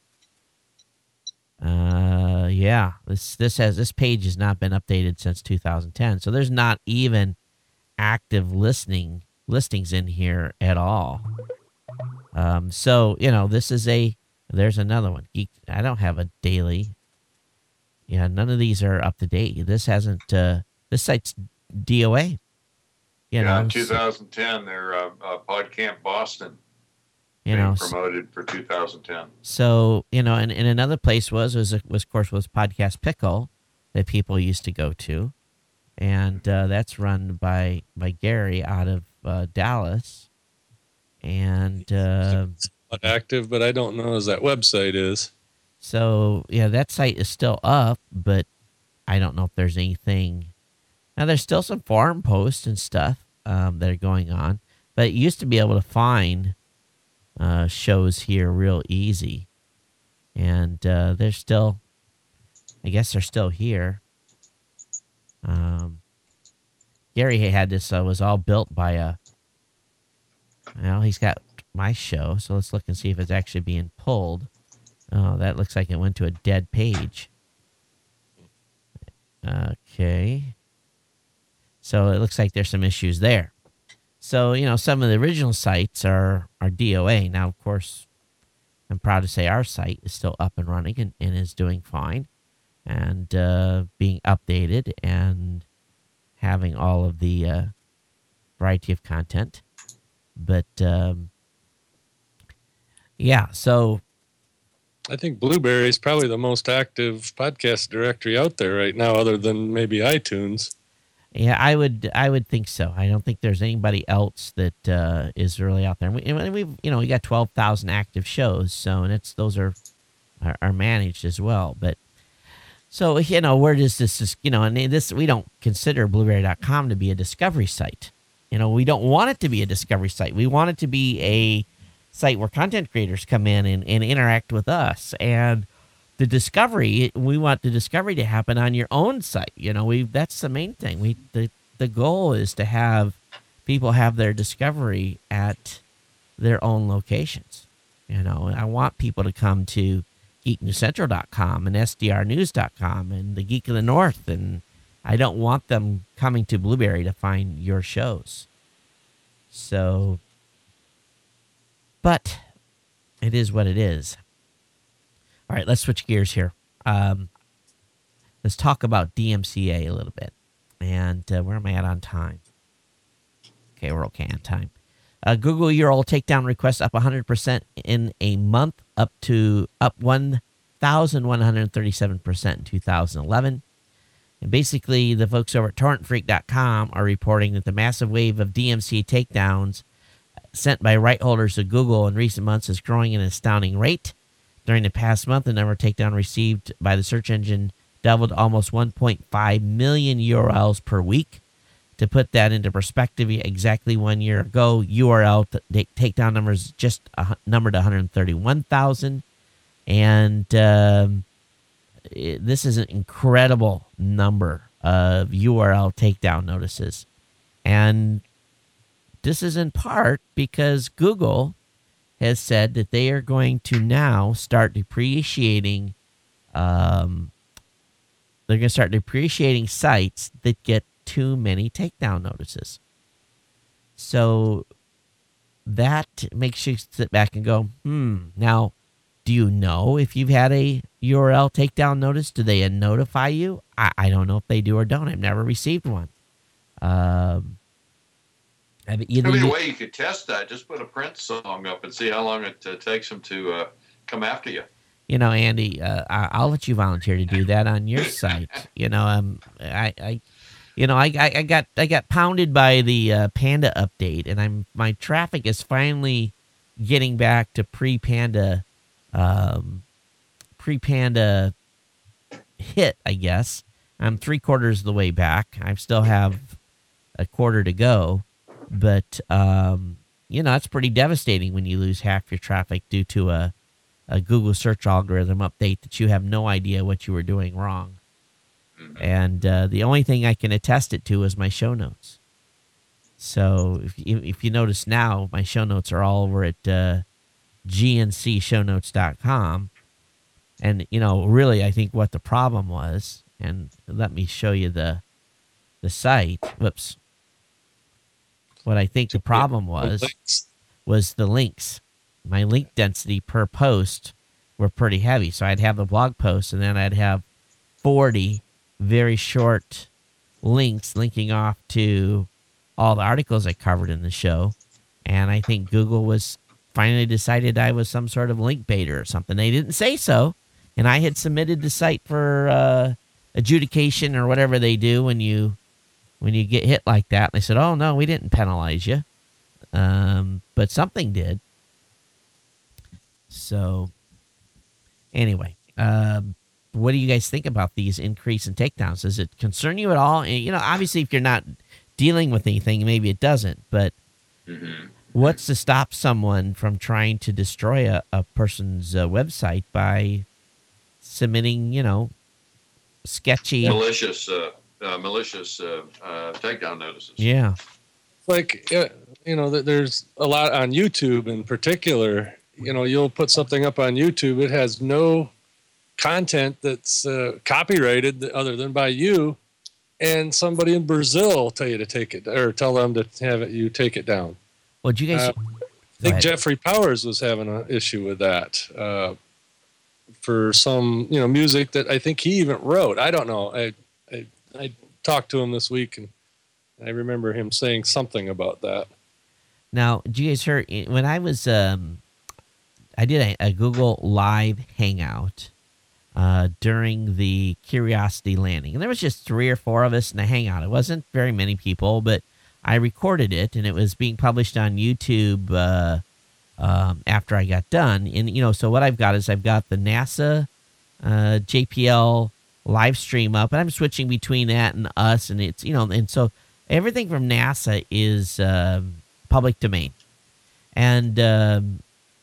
Uh, yeah, this this has this page has not been updated since two thousand ten. So there's not even active listening listings in here at all. Um, so you know, this is a there's another one. Geek, I don't have a daily. Yeah, none of these are up to date. This hasn't. Uh, this site's D O A. You yeah, know, in two thousand ten, so, they're uh, uh, PodCamp Boston. You being know, promoted for two thousand ten. So you know, and, and another place was was was of course was Podcast Pickle that people used to go to, and uh, that's run by by Gary out of uh, Dallas, and uh, It's not active, but I don't know as that website is. so yeah, that site is still up, but I don't know if there's anything. Now there's still some forum posts and stuff um, that are going on, but it used to be able to find Uh, shows here real easy, and uh, they're still, I guess they're still here. Um, Gary had this uh, was all built by a. Well, he's got my show, so let's look and see if it's actually being pulled. Oh, that looks like it went to a dead page. Okay, so it looks like there's some issues there. So, you know, some of the original sites are, are D O A. Now, of course, I'm proud to say our site is still up and running and, and is doing fine and uh, being updated and having all of the uh, variety of content. But, um, yeah, so... I think Blueberry is probably the most active podcast directory out there right now, other than maybe iTunes. Yeah, I would I would think so. I don't think there's anybody else that uh, is really out there. And, we, and we've you know we got twelve thousand active shows, so and it's those are, are are managed as well. But so you know where does this is you know and this we don't consider Blueberry dot com to be a discovery site. You know we don't want it to be a discovery site. We want it to be a site where content creators come in and, and interact with us. And the discovery, we want the discovery to happen on your own site. You know, we that's the main thing. We the, the goal is to have people have their discovery at their own locations. You know, I want people to come to geek news central dot com and S D R news dot com and the Geek of the North, and I don't want them coming to Blueberry to find your shows. So, but it is what it is. All right, let's switch gears here. Um, let's talk about D M C A a little bit. And uh, where am I at on time? Okay, we're okay on time. Uh, Google U R L takedown requests up one hundred percent in a month, up to up one thousand one hundred thirty-seven percent in two thousand eleven. And basically, the folks over at torrent freak dot com are reporting that the massive wave of D M C A takedowns sent by right holders of Google in recent months is growing at an astounding rate. During the past month, the number of takedowns received by the search engine doubled almost one point five million U R Ls per week. To put that into perspective, exactly one year ago, U R L t- takedown numbers just uh, numbered one hundred thirty-one thousand. And um, it, this is an incredible number of U R L takedown notices. And this is in part because Google has said that they are going to now start depreciating, um, they're going to start depreciating sites that get too many takedown notices. So that makes you sit back and go, hmm, now, do you know if you've had a U R L takedown notice? Do they notify you? I, I don't know if they do or don't. I've never received one. Um, I mean, Maybe a way you could test that, just put a Prince song up and see how long it uh, takes them to uh, come after you. You know, Andy, uh, I, I'll let you volunteer to do that on your site. You know, um, I, I, you know, I, I, I got, I got pounded by the uh, Panda update, and I'm my traffic is finally getting back to pre-Panda, um, pre-Panda hit. I guess I'm three quarters of the way back. I still have a quarter to go. But, um, you know, it's pretty devastating when you lose half your traffic due to a, a Google search algorithm update that you have no idea what you were doing wrong. And uh, the only thing I can attest it to is my show notes. So if you, if you notice now, my show notes are all over at uh, G N C show notes dot com. And, you know, really, I think what the problem was, and let me show you the the site. Whoops. What I think the problem was, was the links. My link density per post were pretty heavy. So I'd have the blog post, and then I'd have forty very short links linking off to all the articles I covered in the show. And I think Google was finally decided I was some sort of link baiter or something. They didn't say so. And I had submitted the site for uh, adjudication or whatever they do when you when you get hit like that. And they said, oh, no, we didn't penalize you. Um, but something did. So anyway, um, what do you guys think about these increase in takedowns? Does it concern you at all? And, you know, obviously, if you're not dealing with anything, maybe it doesn't. But mm-hmm. what's to stop someone from trying to destroy a, a person's uh, website by submitting, you know, sketchy, malicious, uh, uh, malicious uh, uh, takedown notices? Yeah, like uh, you know, there's a lot on YouTube in particular. You know, you'll put something up on YouTube. It has no content that's uh, copyrighted other than by you, and somebody in Brazil will tell you to take it, or tell them to have it, you take it down. Well, do you guys? Uh, I think Jeffrey Powers was having an issue with that uh, for some, you know, music that I think he even wrote. I don't know. I, I I talked to him this week, and I remember him saying something about that. Now, did you guys hear when I was um, I did a, a Google Live Hangout uh, during the Curiosity landing, and there was just three or four of us in the Hangout. It wasn't very many people, but I recorded it, and it was being published on YouTube uh, um, after I got done. And, you know, so what I've got is I've got the NASA uh, J P L live stream up, and I'm switching between that and us, and it's, you know, and so everything from NASA is uh, public domain. And um,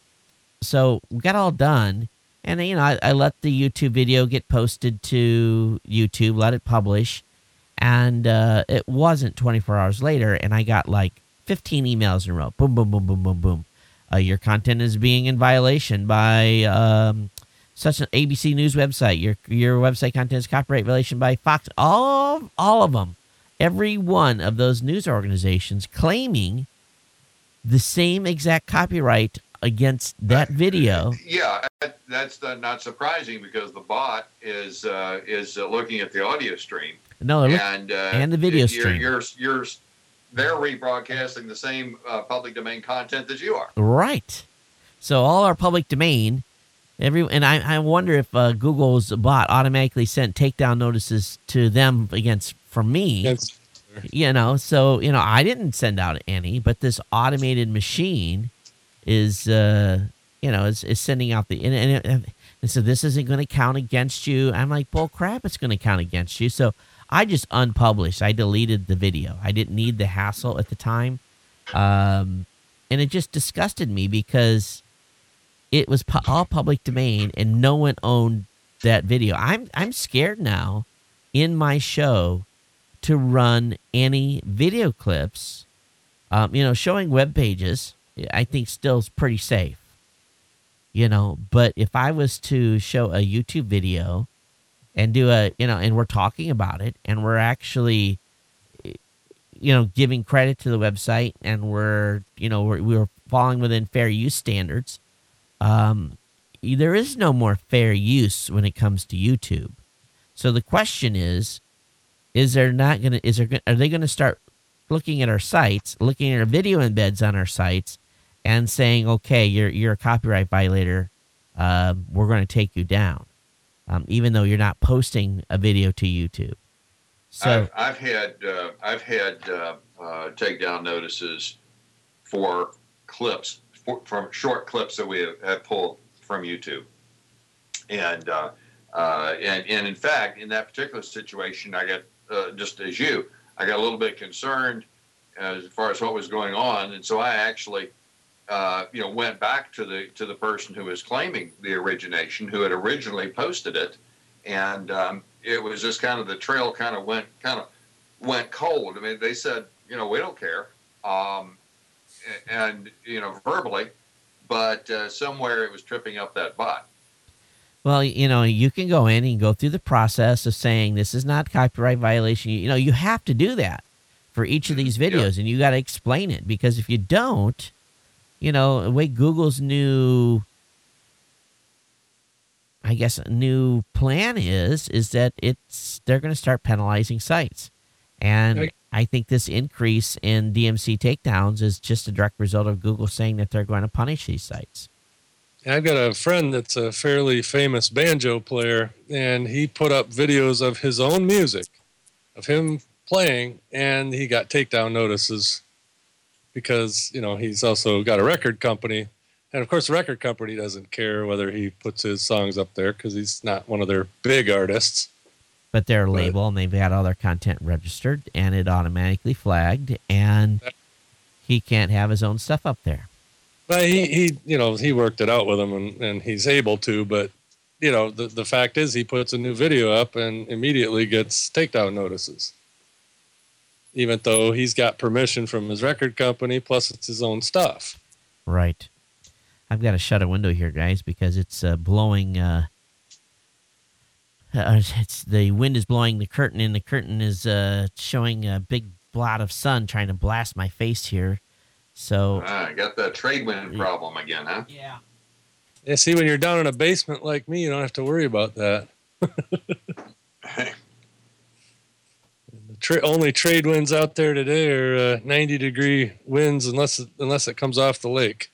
so we got all done, and, you know, I, I let the YouTube video get posted to YouTube, let it publish. And uh, it wasn't twenty-four hours later, and I got like fifteen emails in a row. Boom, boom, boom, boom, boom, boom. Uh, your content is being in violation by um, such an A B C News website. Your your website content is copyright violation by Fox. All, all of them. Every one of those news organizations claiming the same exact copyright against that video. Yeah, that's not surprising because the bot is uh, is uh, looking at the audio stream. No, look, and uh, and the video you're, stream. You're, you're, they're rebroadcasting the same uh, public domain content that you are. Right. So all our public domain, every and I, I wonder if uh, Google's bot automatically sent takedown notices to them against from me. Yes. You know, so you know I didn't send out any, but this automated machine is, uh, you know, is, is sending out the and, and, and so this isn't going to count against you. I'm like, bull crap, it's going to count against you. So I just unpublished. I deleted the video. I didn't need the hassle at the time. Um, and it just disgusted me because it was pu- all public domain and no one owned that video. I'm I'm scared now in my show to run any video clips. Um, you know, showing web pages, I think still is pretty safe. You know, but if I was to show a YouTube video and do a, you know, and we're talking about it and we're actually, you know, giving credit to the website and we're, you know, we're, we're falling within fair use standards. Um, there is no more fair use when it comes to YouTube. So the question is, is there not going to, is there, are they going to start looking at our sites, looking at our video embeds on our sites and saying, okay, you're, you're a copyright violator. Uh, we're going to take you down. Um, even though you're not posting a video to YouTube. So I've, I've had uh, I've had uh, uh, takedown notices for clips for, from short clips that we have, have pulled from YouTube, and uh, uh, and and in fact, in that particular situation, I got uh, just as you, I got a little bit concerned as far as what was going on, and so I actually. Uh, you know, went back to the to the person who was claiming the origination, who had originally posted it, and um, it was just kind of the trail kind of went kind of went cold. I mean, they said, you know, we don't care. um, and you know verbally, but uh, somewhere it was tripping up that bot. Well, you know, you can go in and go through the process of saying this is not copyright violation. You, you know, you have to do that for each of these videos, Yep. and you got to explain it, because if you don't, you know, the way Google's new, I guess, new plan is, is that it's they're going to start penalizing sites. And Right. I think this increase in D M C takedowns is just a direct result of Google saying that they're going to punish these sites. I've got a friend that's a fairly famous banjo player, and he put up videos of his own music, of him playing, and he got takedown notices because, you know, he's also got a record company. And of course, the record company doesn't care whether he puts his songs up there because he's not one of their big artists. But they're a Right. label, and they've got all their content registered, and it automatically flagged, and he can't have his own stuff up there. But he, he, you know, he worked it out with him, and, and he's able to. But, you know, the, the fact is he puts a new video up and immediately gets takedown notices, even though he's got permission from his record company, plus it's his own stuff. Right. I've got to shut a window here, guys, because it's uh, blowing. Uh, uh, it's the wind is blowing the curtain, and the curtain is uh, showing a big blot of sun trying to blast my face here. So Ah, got that trade wind problem again, huh? yeah. Yeah, see, when you're down in a basement like me, you don't have to worry about that. The tra- only trade winds out there today are uh, ninety degree winds, unless it, unless it comes off the lake.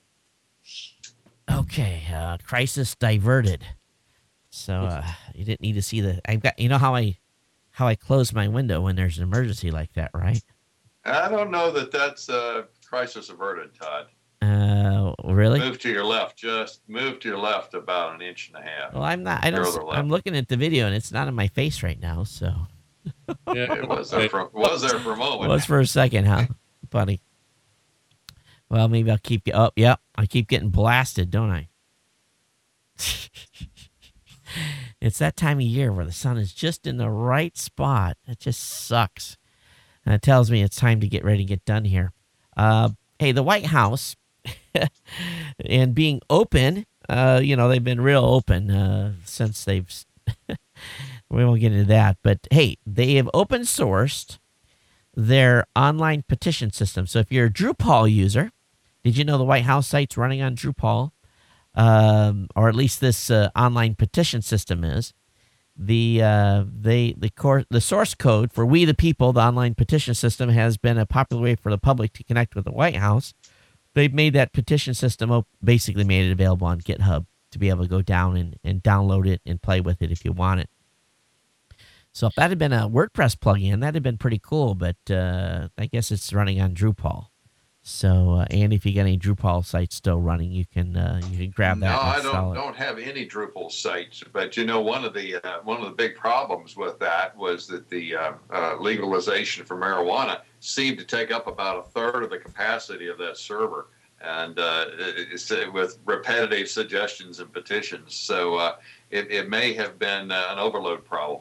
Okay, uh, crisis diverted. So uh, you didn't need to see the. I've got. You know how I, how I close my window when there's an emergency like that, right? I don't know that that's uh, crisis averted, Todd. Uh, really? Move to your left. Just move to your left about an inch and a half. Well, I'm not. I don't. Further left. I'm looking at the video, and it's not in my face right now. So Yeah, It was there for was there for a moment. was for a second, huh? Funny. Well, maybe I'll keep. Oh, yep. I keep getting blasted, don't I? It's that time of year where the sun is just in the right spot. It just sucks. And it tells me it's time to get ready to get done here. Uh, hey, the White House and being open, uh, you know, they've been real open uh, since they've, we won't get into that. But hey, they have open sourced their online petition system. So if you're a Drupal user, did you know the White House site's running on Drupal? Um, or at least this uh, online petition system is. The uh, they the core the source code for We the People, the online petition system, has been a popular way for the public to connect with the White House. They've made that petition system op- basically made it available on GitHub to be able to go down and, and download it and play with it if you want it. So if that had been a WordPress plugin, that'd have been pretty cool. But uh, I guess it's running on Drupal. So, uh, and if you got any Drupal sites still running, you can uh, you can grab that. No, and I install don't it. don't have any Drupal sites. But you know, one of the uh, one of the big problems with that was that the uh, uh, legalization for marijuana seemed to take up about a third of the capacity of that server, and uh, it's, uh, with repetitive suggestions and petitions. So uh, it, it may have been uh, an overload problem.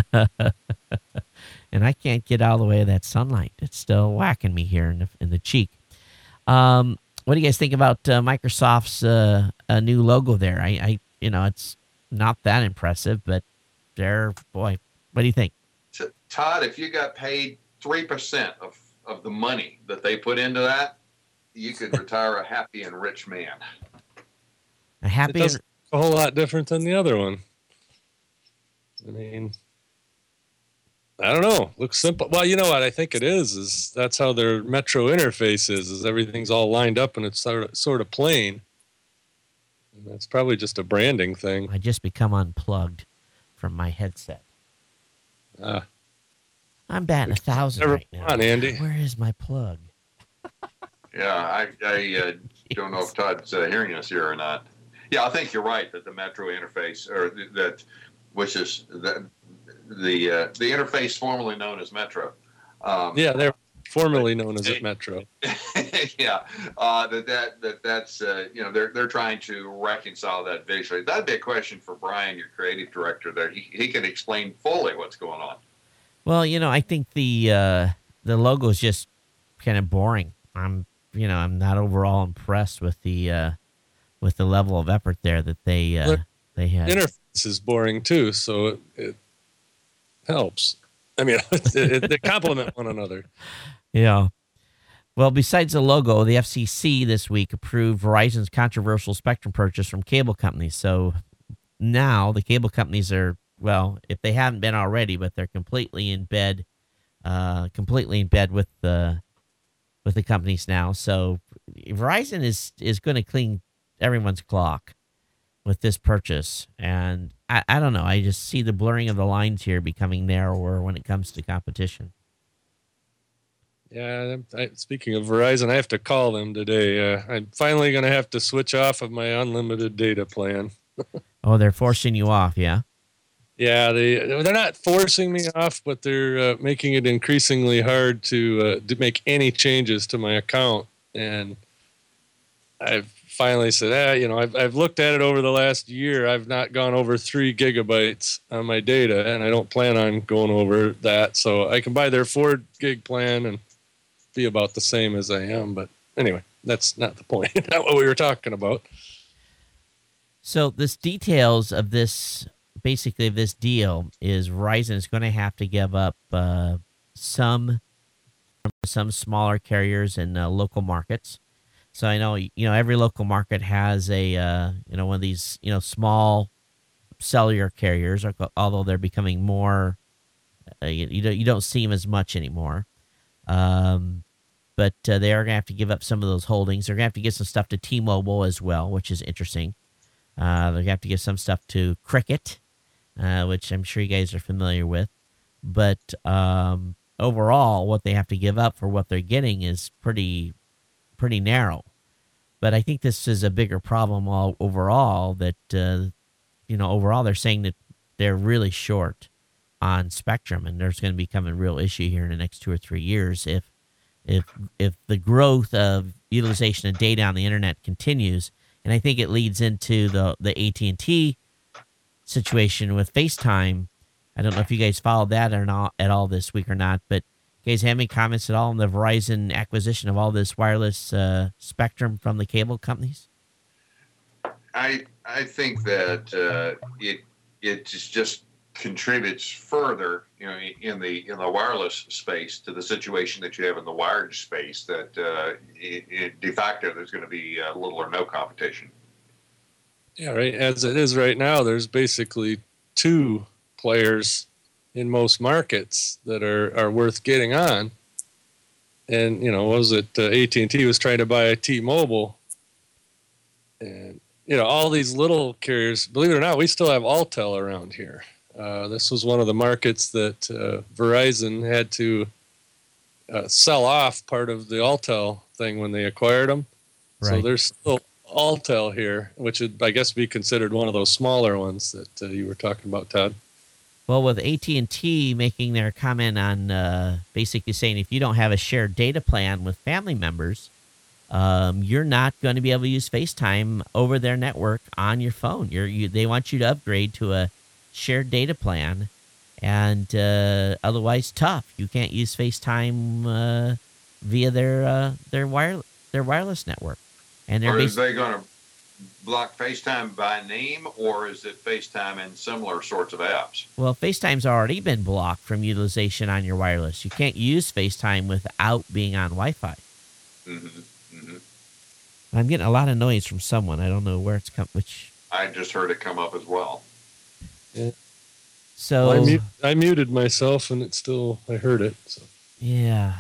And I can't get out of the way of that sunlight. It's still whacking me here in the in the cheek. Um, what do you guys think about uh, Microsoft's uh, a new logo there? I, I, you know, it's not that impressive, but they're boy. What do you think? T- Todd, if you got paid three percent of of the money that they put into that, you could retire a happy and rich man. A It happy. does and- a whole lot different than the other one. I mean, I don't know. Looks simple. Well, you know what I think it is, is that's how their Metro interface is, is everything's all lined up and it's sort of, sort of plain. And that's probably just a branding thing. I just become unplugged from my headset. Ah, I'm batting a thousand never right now. on, Andy. Where is my plug? Yeah, I, I uh, don't know if Todd's uh, hearing us here or not. Yeah, I think you're right that the Metro interface, or th- that, which is the the, uh, the interface formerly known as Metro. Um, Yeah, they're formerly known as it Metro. yeah, uh, that that that that's uh, you know they're they're trying to reconcile that visually. That'd be a question for Brian, your creative director. There, he he can explain fully what's going on. Well, you know, I think the uh, the logo is just kind of boring. I'm, you know, I'm not overall impressed with the uh, with the level of effort there that they uh, Look, they had. Interface is boring too, so it, it helps. I mean, it, it, they complement one another. Yeah. Well, besides the logo, the F C C this week approved Verizon's controversial spectrum purchase from cable companies. So now the cable companies are, well, if they haven't been already, but they're completely in bed, uh, completely in bed with the with the companies now. So Verizon is is going to clean everyone's clock with this purchase, and I, I don't know. I just see the blurring of the lines here becoming narrower when it comes to competition. Yeah, I, speaking of Verizon, I have to call them today. Uh, I'm finally going to have to switch off of my unlimited data plan. Oh, they're forcing you off, yeah? Yeah, they, they're not forcing me off, but they're uh, making it increasingly hard to, uh, to make any changes to my account. And I've finally said, ah, you know, I've, I've looked at it over the last year. I've not gone over three gigabytes on my data, and I don't plan on going over that. So I can buy their four gig plan and be about the same as I am. But anyway, that's not the point. Not what we were talking about. So this details of this, basically of this deal, is Verizon is going to have to give up uh, some some smaller carriers in uh, local markets. So I know, you know, every local market has a, uh, you know, one of these, you know, small cellular carriers, although they're becoming more, uh, you, you, don't, you don't see them as much anymore. Um, but uh, they are going to have to give up some of those holdings. They're going to have to give some stuff to T-Mobile as well, which is interesting. Uh, they're going to have to give some stuff to Cricket, uh, which I'm sure you guys are familiar with. But um, overall, what they have to give up for what they're getting is pretty pretty narrow. But I think this is a bigger problem all overall that, uh, you know, overall they're saying that they're really short on spectrum, and there's going to become a real issue here in the next two or three years if if if the growth of utilization of data on the internet continues. And I think it leads into the the A T and T situation with FaceTime. I don't know if you guys followed that or not at all this week or not, but you guys have any comments at all on the Verizon acquisition of all this wireless uh, spectrum from the cable companies? I I think that uh, it it just, just contributes further, you know, in the in the wireless space to the situation that you have in the wired space. That uh, it, it, de facto there's going to be uh, little or no competition. Yeah, right. As it is right now, there's basically two players in most markets that are, are worth getting on. And, you know, what was it? Uh, A T and T was trying to buy a T-Mobile. And, you know, all these little carriers, believe it or not, we still have Alltel around here. Uh, this was one of the markets that uh, Verizon had to uh, sell off part of the Alltel thing when they acquired them. Right. So there's still Alltel here, which would, I guess, be considered one of those smaller ones that uh, you were talking about, Todd. Well, with A T and T making their comment on uh, basically saying if you don't have a shared data plan with family members, um, you're not going to be able to use FaceTime over their network on your phone. You're, you, they want you to upgrade to a shared data plan, and uh, otherwise tough. You can't use FaceTime uh, via their uh, their wire their wireless network. And they're or is they going to block FaceTime by name, or is it FaceTime in similar sorts of apps? Well, FaceTime's already been blocked from utilization on your wireless. You can't use FaceTime without being on Wi-Fi. Mm-hmm. Mm-hmm. I'm getting a lot of noise from someone. I don't know where it's come. Which I just heard it come up as well. Yeah. So well, I, mute, I muted myself, and it still I heard it. So. Yeah.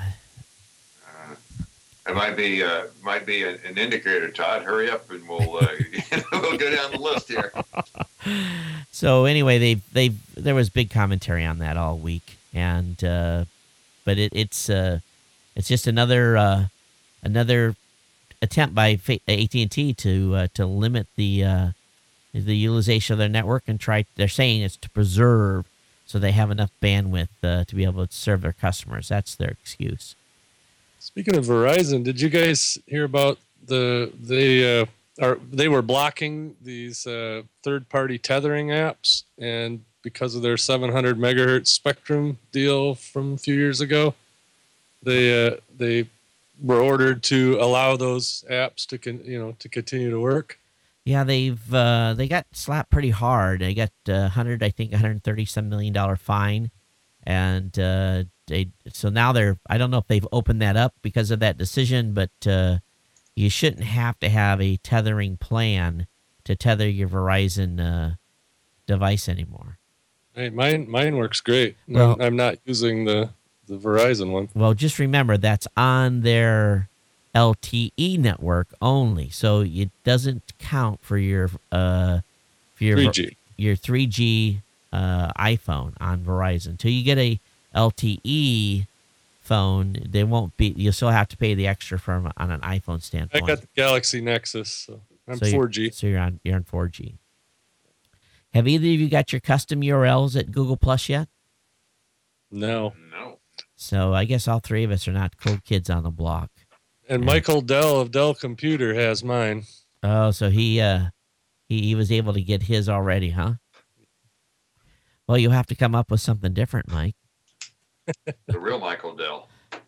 It might be uh, might be an, an indicator, Todd. Hurry up, and we'll uh, we'll go down the list here. So anyway, they they there was big commentary on that all week, and uh, but it, it's uh, it's just another uh, another attempt by A T and T to uh, to limit the uh, the utilization of their network and try. They're saying it's to preserve so they have enough bandwidth uh, to be able to serve their customers. That's their excuse. Speaking of Verizon, did you guys hear about the they uh, are they were blocking these uh, third-party tethering apps, and because of their seven hundred megahertz spectrum deal from a few years ago, they uh, they were ordered to allow those apps to con, you know to continue to work. Yeah, they've uh, they got slapped pretty hard. They got uh, hundred, I think, one hundred thirty some million dollar fine, and uh, they so now they're. I don't know if they've opened that up because of that decision, but uh, you shouldn't have to have a tethering plan to tether your Verizon uh, device anymore. Hey, mine mine works great. Well- I'm, I'm not using the the Verizon one. Well, just remember that's on their L T E network only, so it doesn't count for your uh for your three G. your three G uh, iPhone on Verizon. Till you get a L T E phone, they won't be. You'll still have to pay the extra from on an iPhone I standpoint. got the Galaxy Nexus, so I'm So you're- four G. So you're on you're on four G. Have either of you got your custom U R Ls at Google Plus yet? No. No. So I guess all three of us are not cool kids on the block. And Yeah. Michael Dell of Dell Computer has mine. Oh, so he uh he, he was able to get his already, huh? Well, you'll have to come up with something different, Mike. The real Michael Dell.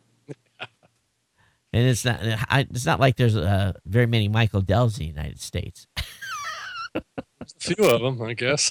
And it's not I, it's not like there's uh, very many Michael Dells in the United States. A few of them, I guess.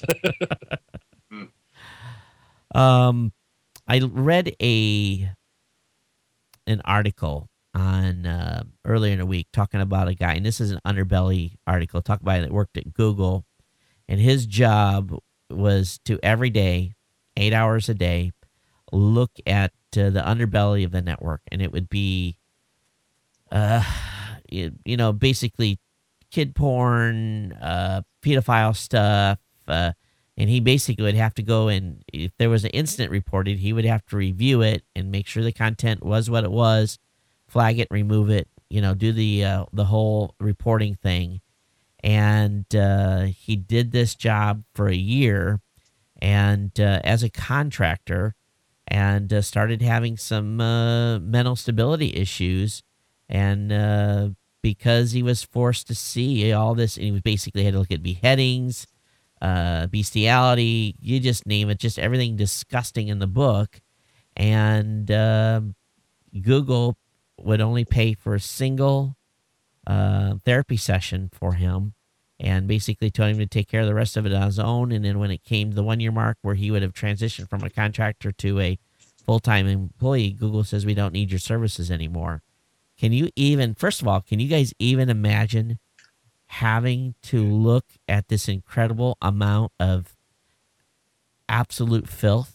Um, I read a an article on uh, earlier in the week talking about a guy, and this is an underbelly article, talking about a guy that worked at Google, and his job was to every day, eight hours a day, look at uh, the underbelly of the network, and it would be, uh, you, you know, basically kid porn, uh, pedophile stuff, uh, and he basically would have to go and if there was an incident reported, he would have to review it and make sure the content was what it was, flag it, remove it, you know, do the uh, the whole reporting thing. And uh, he did this job for a year, and uh, as a contractor, and uh, started having some uh, mental stability issues, and uh, because he was forced to see all this, and he was basically had to look at beheadings, uh, bestiality, you just name it, just everything disgusting in the book. And uh, Google would only pay for a single uh, therapy session for him, and basically told him to take care of the rest of it on his own. And then when it came to the one-year mark where he would have transitioned from a contractor to a full-time employee, Google says, we don't need your services anymore. Can you even, first of all, can you guys even imagine having to look at this incredible amount of absolute filth?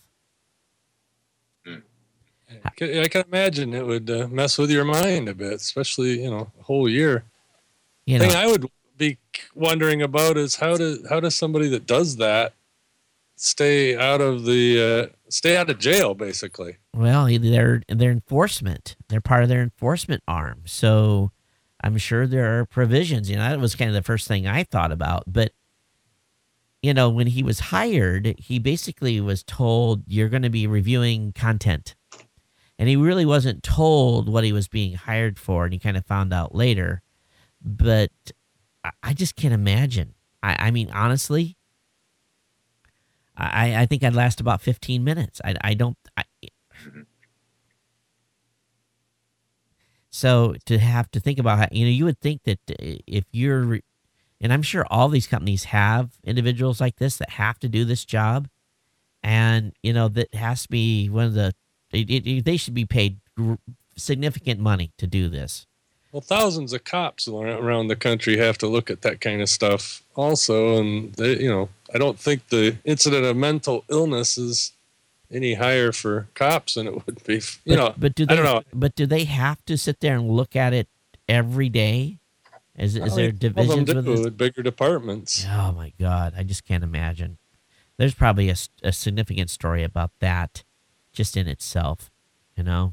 I can, I can imagine it would uh, mess with your mind a bit, especially, you know, a whole year. You The know, thing I would be wondering about is how does how does somebody that does that stay out of the uh, stay out of jail, basically? well, they're they're enforcement. They're part of their enforcement arm. So I'm sure there are provisions. You know, that was kind of the first thing I thought about. But you know, when he was hired, he basically was told you're going to be reviewing content. And he really wasn't told what he was being hired for, and he kind of found out later. But I- I just can't imagine. I, I mean, honestly, I, I think I'd last about fifteen minutes. I, I don't. I, so to have to think about how, you know, you would think that if you're, re- and I'm sure all these companies have individuals like this that have to do this job, and you know that has to be one of the. It, it, they should be paid gr- significant money to do this. Well, thousands of cops around the country have to look at that kind of stuff also, and they, you know, I don't think the incident of mental illness is any higher for cops than it would be. You But, know, but do they? I don't know. But do they have to sit there and look at it every day? Is is there Well, divisions some of them with do this? with bigger departments. Oh my God, I just can't imagine. There's probably a, s- a significant story about that, just in itself, you know.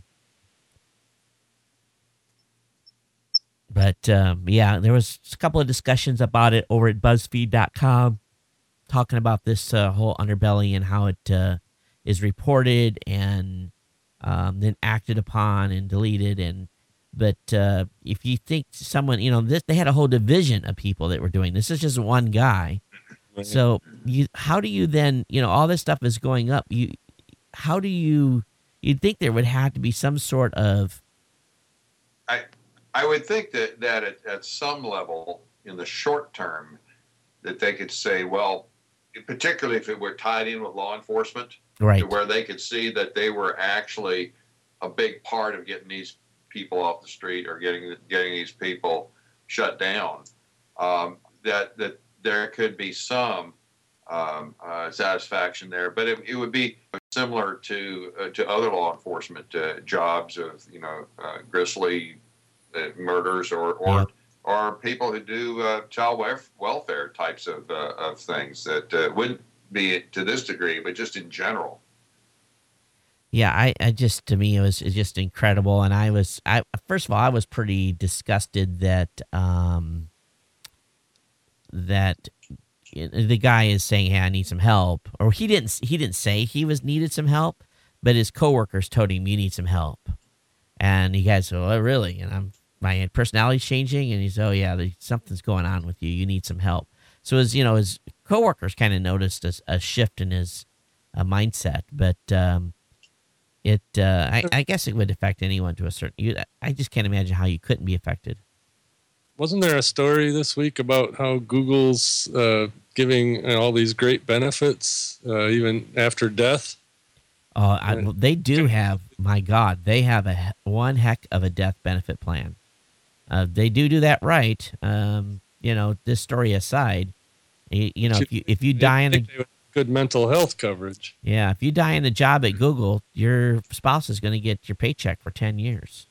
But um, yeah, there was a couple of discussions about it over at BuzzFeed dot com, talking about this uh, whole underbelly and how it uh, is reported and um, then acted upon and deleted. And but uh, if you think someone, you know, this, they had a whole division of people that were doing this. This is just one guy. Right. So you, how do you then, you know, all this stuff is going up. You, how do you? You'd think there would have to be some sort of I I would think that that at, at some level in the short term that they could say, well, particularly if it were tied in with law enforcement, Right. to where they could see that they were actually a big part of getting these people off the street or getting getting these people shut down. Um, that that there could be some um, uh, satisfaction there, but it, it would be similar to uh, to other law enforcement uh, jobs of you know uh, grisly uh, murders or or, Yep. or people who do uh, child welf- welfare types of uh, of things that uh, wouldn't be to this degree, but just in general. Yeah, I, I just to me it was, it was just incredible, and I was I first of all I was pretty disgusted that um that the guy is saying, "Hey, I need some help," or he didn't he didn't say he was needed some help, but his coworkers told him, "You need some help," and he goes, "Oh, really?" And I'm my personality's changing, and he's, "Oh yeah, there's, something's going on with you. You need some help." So his you know his coworkers kind of noticed a, a shift in his uh, mindset, but. Um, It, uh, I, I guess it would affect anyone to a certain. You, I just can't imagine how you couldn't be affected. Wasn't there a story this week about how Google's uh, giving uh, all these great benefits uh, even after death? Uh, I, well, they do have. My God, they have a he- one heck of a death benefit plan. Uh, they do do that right. Um, you know, this story aside, you, you know, if you if you die in a Good mental health coverage. yeah, if you die in a job at Google, your spouse is going to get your paycheck for ten years.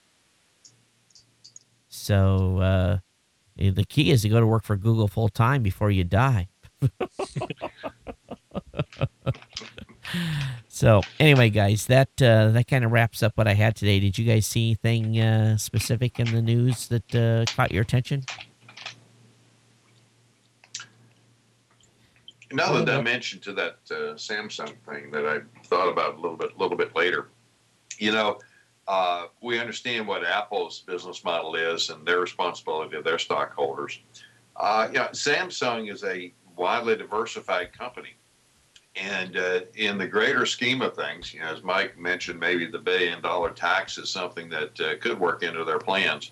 So uh, the key is to go to work for Google full time before you die. So anyway, guys, that uh, that kind of wraps up what I had today. Did you guys see anything uh, specific in the news that uh, caught your attention? Another dimension to that uh, Samsung thing that I thought about a little bit, little bit later. You know, uh, we understand what Apple's business model is and their responsibility to their stockholders. Uh, yeah, Samsung is a widely diversified company, and uh, in the greater scheme of things, you know, as Mike mentioned, maybe the billion-dollar tax is something that uh, could work into their plans.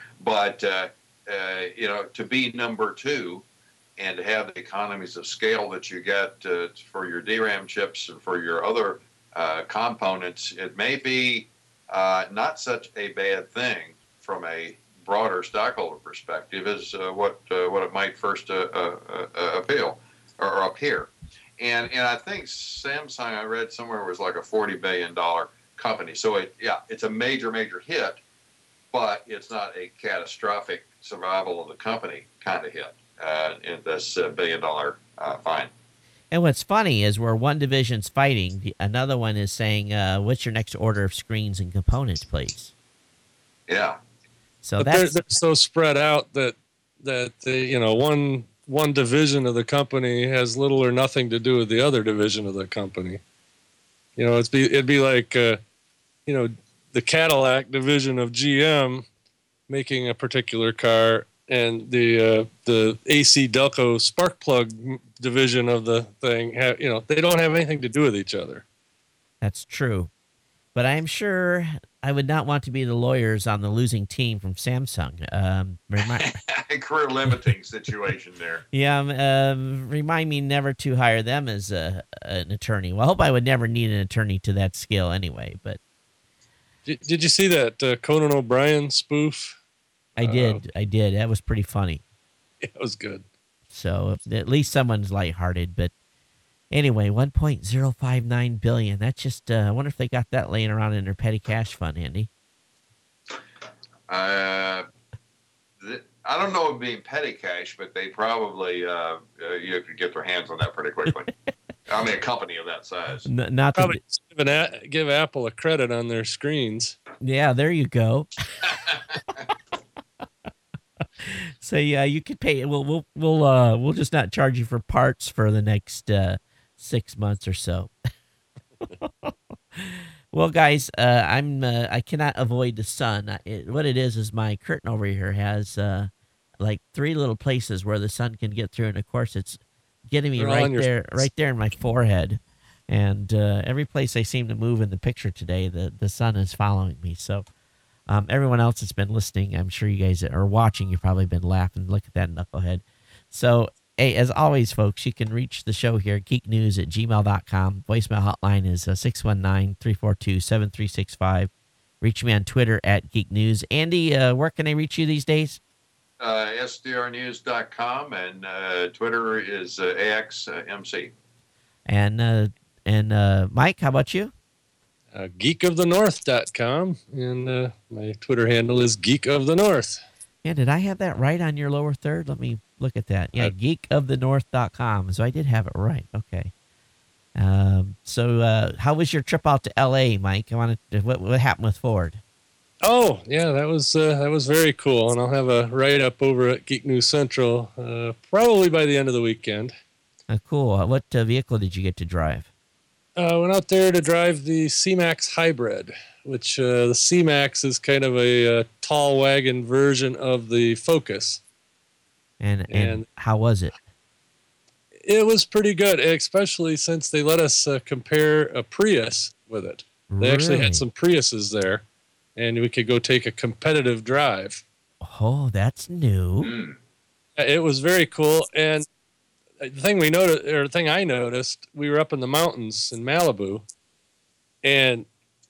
But uh, uh, you know, to be number two. And to have the economies of scale that you get uh, for your D RAM chips and for your other uh, components, it may be uh, not such a bad thing from a broader stockholder perspective as uh, what uh, what it might first uh, uh, uh, appeal or, or appear. And and I think Samsung, I read somewhere, was like a forty billion dollars company. So it yeah, it's a major major hit, but it's not a catastrophic survival of the company kind of hit. Uh, in this uh, billion dollar uh, fine. And what's funny is where one division's fighting, the, another one is saying, uh, "What's your next order of screens and components, please?" Yeah. So but that's they're, they're so spread out that that they, you know one one division of the company has little or nothing to do with the other division of the company. You know, it's be it'd be like uh, you know the Cadillac division of G M making a particular car, and the uh, the A C Delco spark plug division of the thing, have, you know, they don't have anything to do with each other. That's true. But I'm sure I would not want to be the lawyers on the losing team from Samsung. Um, remind, Career limiting situation there. yeah, um, um, remind me never to hire them as a, an attorney. Well, I hope I would never need an attorney to that scale anyway. But Did, did you see that uh, Conan O'Brien spoof? I did. I did. That was pretty funny. It was good. So at least someone's lighthearted. But anyway, one point zero five nine billion dollars. That's just, uh, I wonder if they got that laying around in their petty cash fund, Andy. Uh, th- I don't know it being petty cash, but they probably, uh, uh, you could get their hands on that pretty quickly. I mean, a company of that size. N- not to, Probably give, an a- give Apple a credit on their screens. yeah, there you go. So yeah, you could pay. We'll we'll we'll uh we'll just not charge you for parts for the next uh, six months or so. Well, guys, uh, I'm uh, I cannot avoid the sun. I- It, what it is is my curtain over here has uh, like three little places where the sun can get through, and of course it's getting me They're right on your there, face. right there in my forehead. And uh, every place I seem to move in the picture today, the the sun is following me. So Um, everyone else that's been listening, I'm sure you guys are watching, you've probably been laughing. Look at that knucklehead. So, hey, as always, folks, you can reach the show here, geek news at gmail dot com. Voicemail hotline is uh, six one nine, three four two, seven three six five. Reach me on Twitter at Geek News. Andy, uh, where can I reach you these days? Uh, S D R news dot com, and uh, Twitter is uh, A X M C. And, uh, and uh, Mike, how about you? Uh, geek of the north dot com, and uh, my Twitter handle is Geek of the North. Yeah, did I have that right on your lower third? Let me look at that. Yeah, Uh, geek of the north dot com. So I did have it right. Okay. Um, so uh, how was your trip out to L A, Mike? I wanted to, what, what happened with Ford? Oh, yeah, that was uh, that was very cool, and I'll have a write-up over at Geek News Central uh, probably by the end of the weekend. Uh, cool. Uh, what uh, vehicle did you get to drive? I uh, went out there to drive the C-Max Hybrid, which uh, the C-Max is kind of a, uh tall wagon version of the Focus. And, and And- how was it? It was pretty good, especially since they let us uh, compare a Prius with it. They actually Really? had some Priuses there, and we could go take a competitive drive. Oh, that's new. Mm. It was very cool, and the thing we noticed, or the thing I noticed, we were up in the mountains in Malibu, and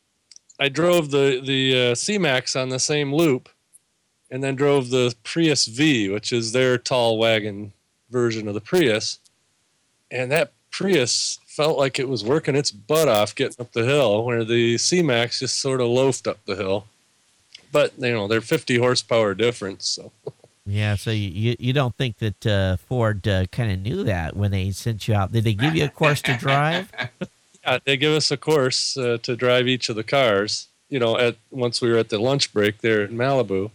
I drove the the uh, C-Max on the same loop, and then drove the Prius V, which is their tall wagon version of the Prius, and that Prius felt like it was working its butt off getting up the hill, where the C-Max just sort of loafed up the hill. But you know, they're fifty horsepower difference, so. Yeah, so you, you, you don't think that uh, Ford uh, kind of knew that when they sent you out? Did they give you a course to drive? Yeah, they give us a course uh, to drive each of the cars. You know, at once we were at the lunch break there in Malibu,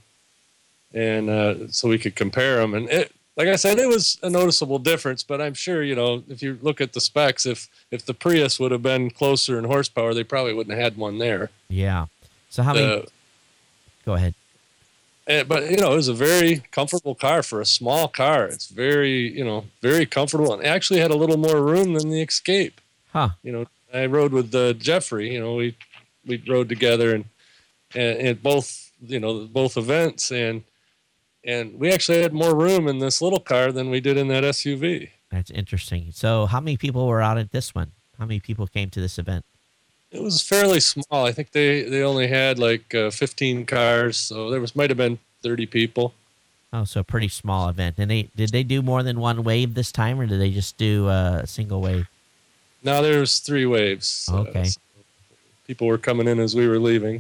and uh, so we could compare them. And it, like I said, it was a noticeable difference. But I'm sure, you know, if you look at the specs, if if the Prius would have been closer in horsepower, they probably wouldn't have had one there. Yeah. So how many? Uh, Go ahead. and, but you know, it was a very comfortable car for a small car. It's very, you know, very comfortable, and actually had a little more room than the Escape. Huh. You know, I rode with uh, Jeffrey. You know, we we rode together and and, and both you know both events, and and we actually had more room in this little car than we did in that S U V. That's interesting. So how many people were out at this one? How many people came to this event? It was fairly small. I think they they only had like uh, fifteen cars, so there was might have been thirty people. Oh, so a pretty small event. And they did they do more than one wave this time, or did they just do uh, a single wave? Now there's three waves. uh, Okay. so people were coming in as we were leaving.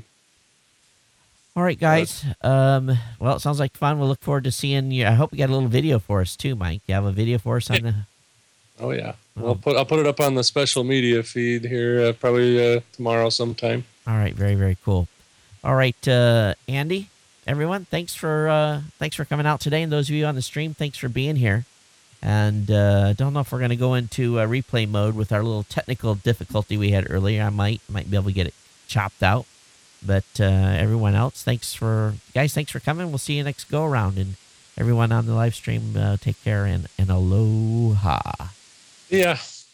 All right, guys. Um, well, it sounds like fun. We'll look forward to seeing you. I hope you got a little video for us too, Mike. You have a video for us on the. Oh yeah, Oh. I'll put I'll put it up on the special media feed here uh, probably uh, tomorrow sometime. All right, very very cool. All right, uh, Andy, everyone, thanks for uh, thanks for coming out today, and those of you on the stream, thanks for being here. And uh, don't know if we're going to go into uh, replay mode with our little technical difficulty we had earlier. I might might be able to get it chopped out, but uh, everyone else, thanks for guys, thanks for coming. We'll see you next go around, and everyone on the live stream, uh, take care and and aloha. Yeah.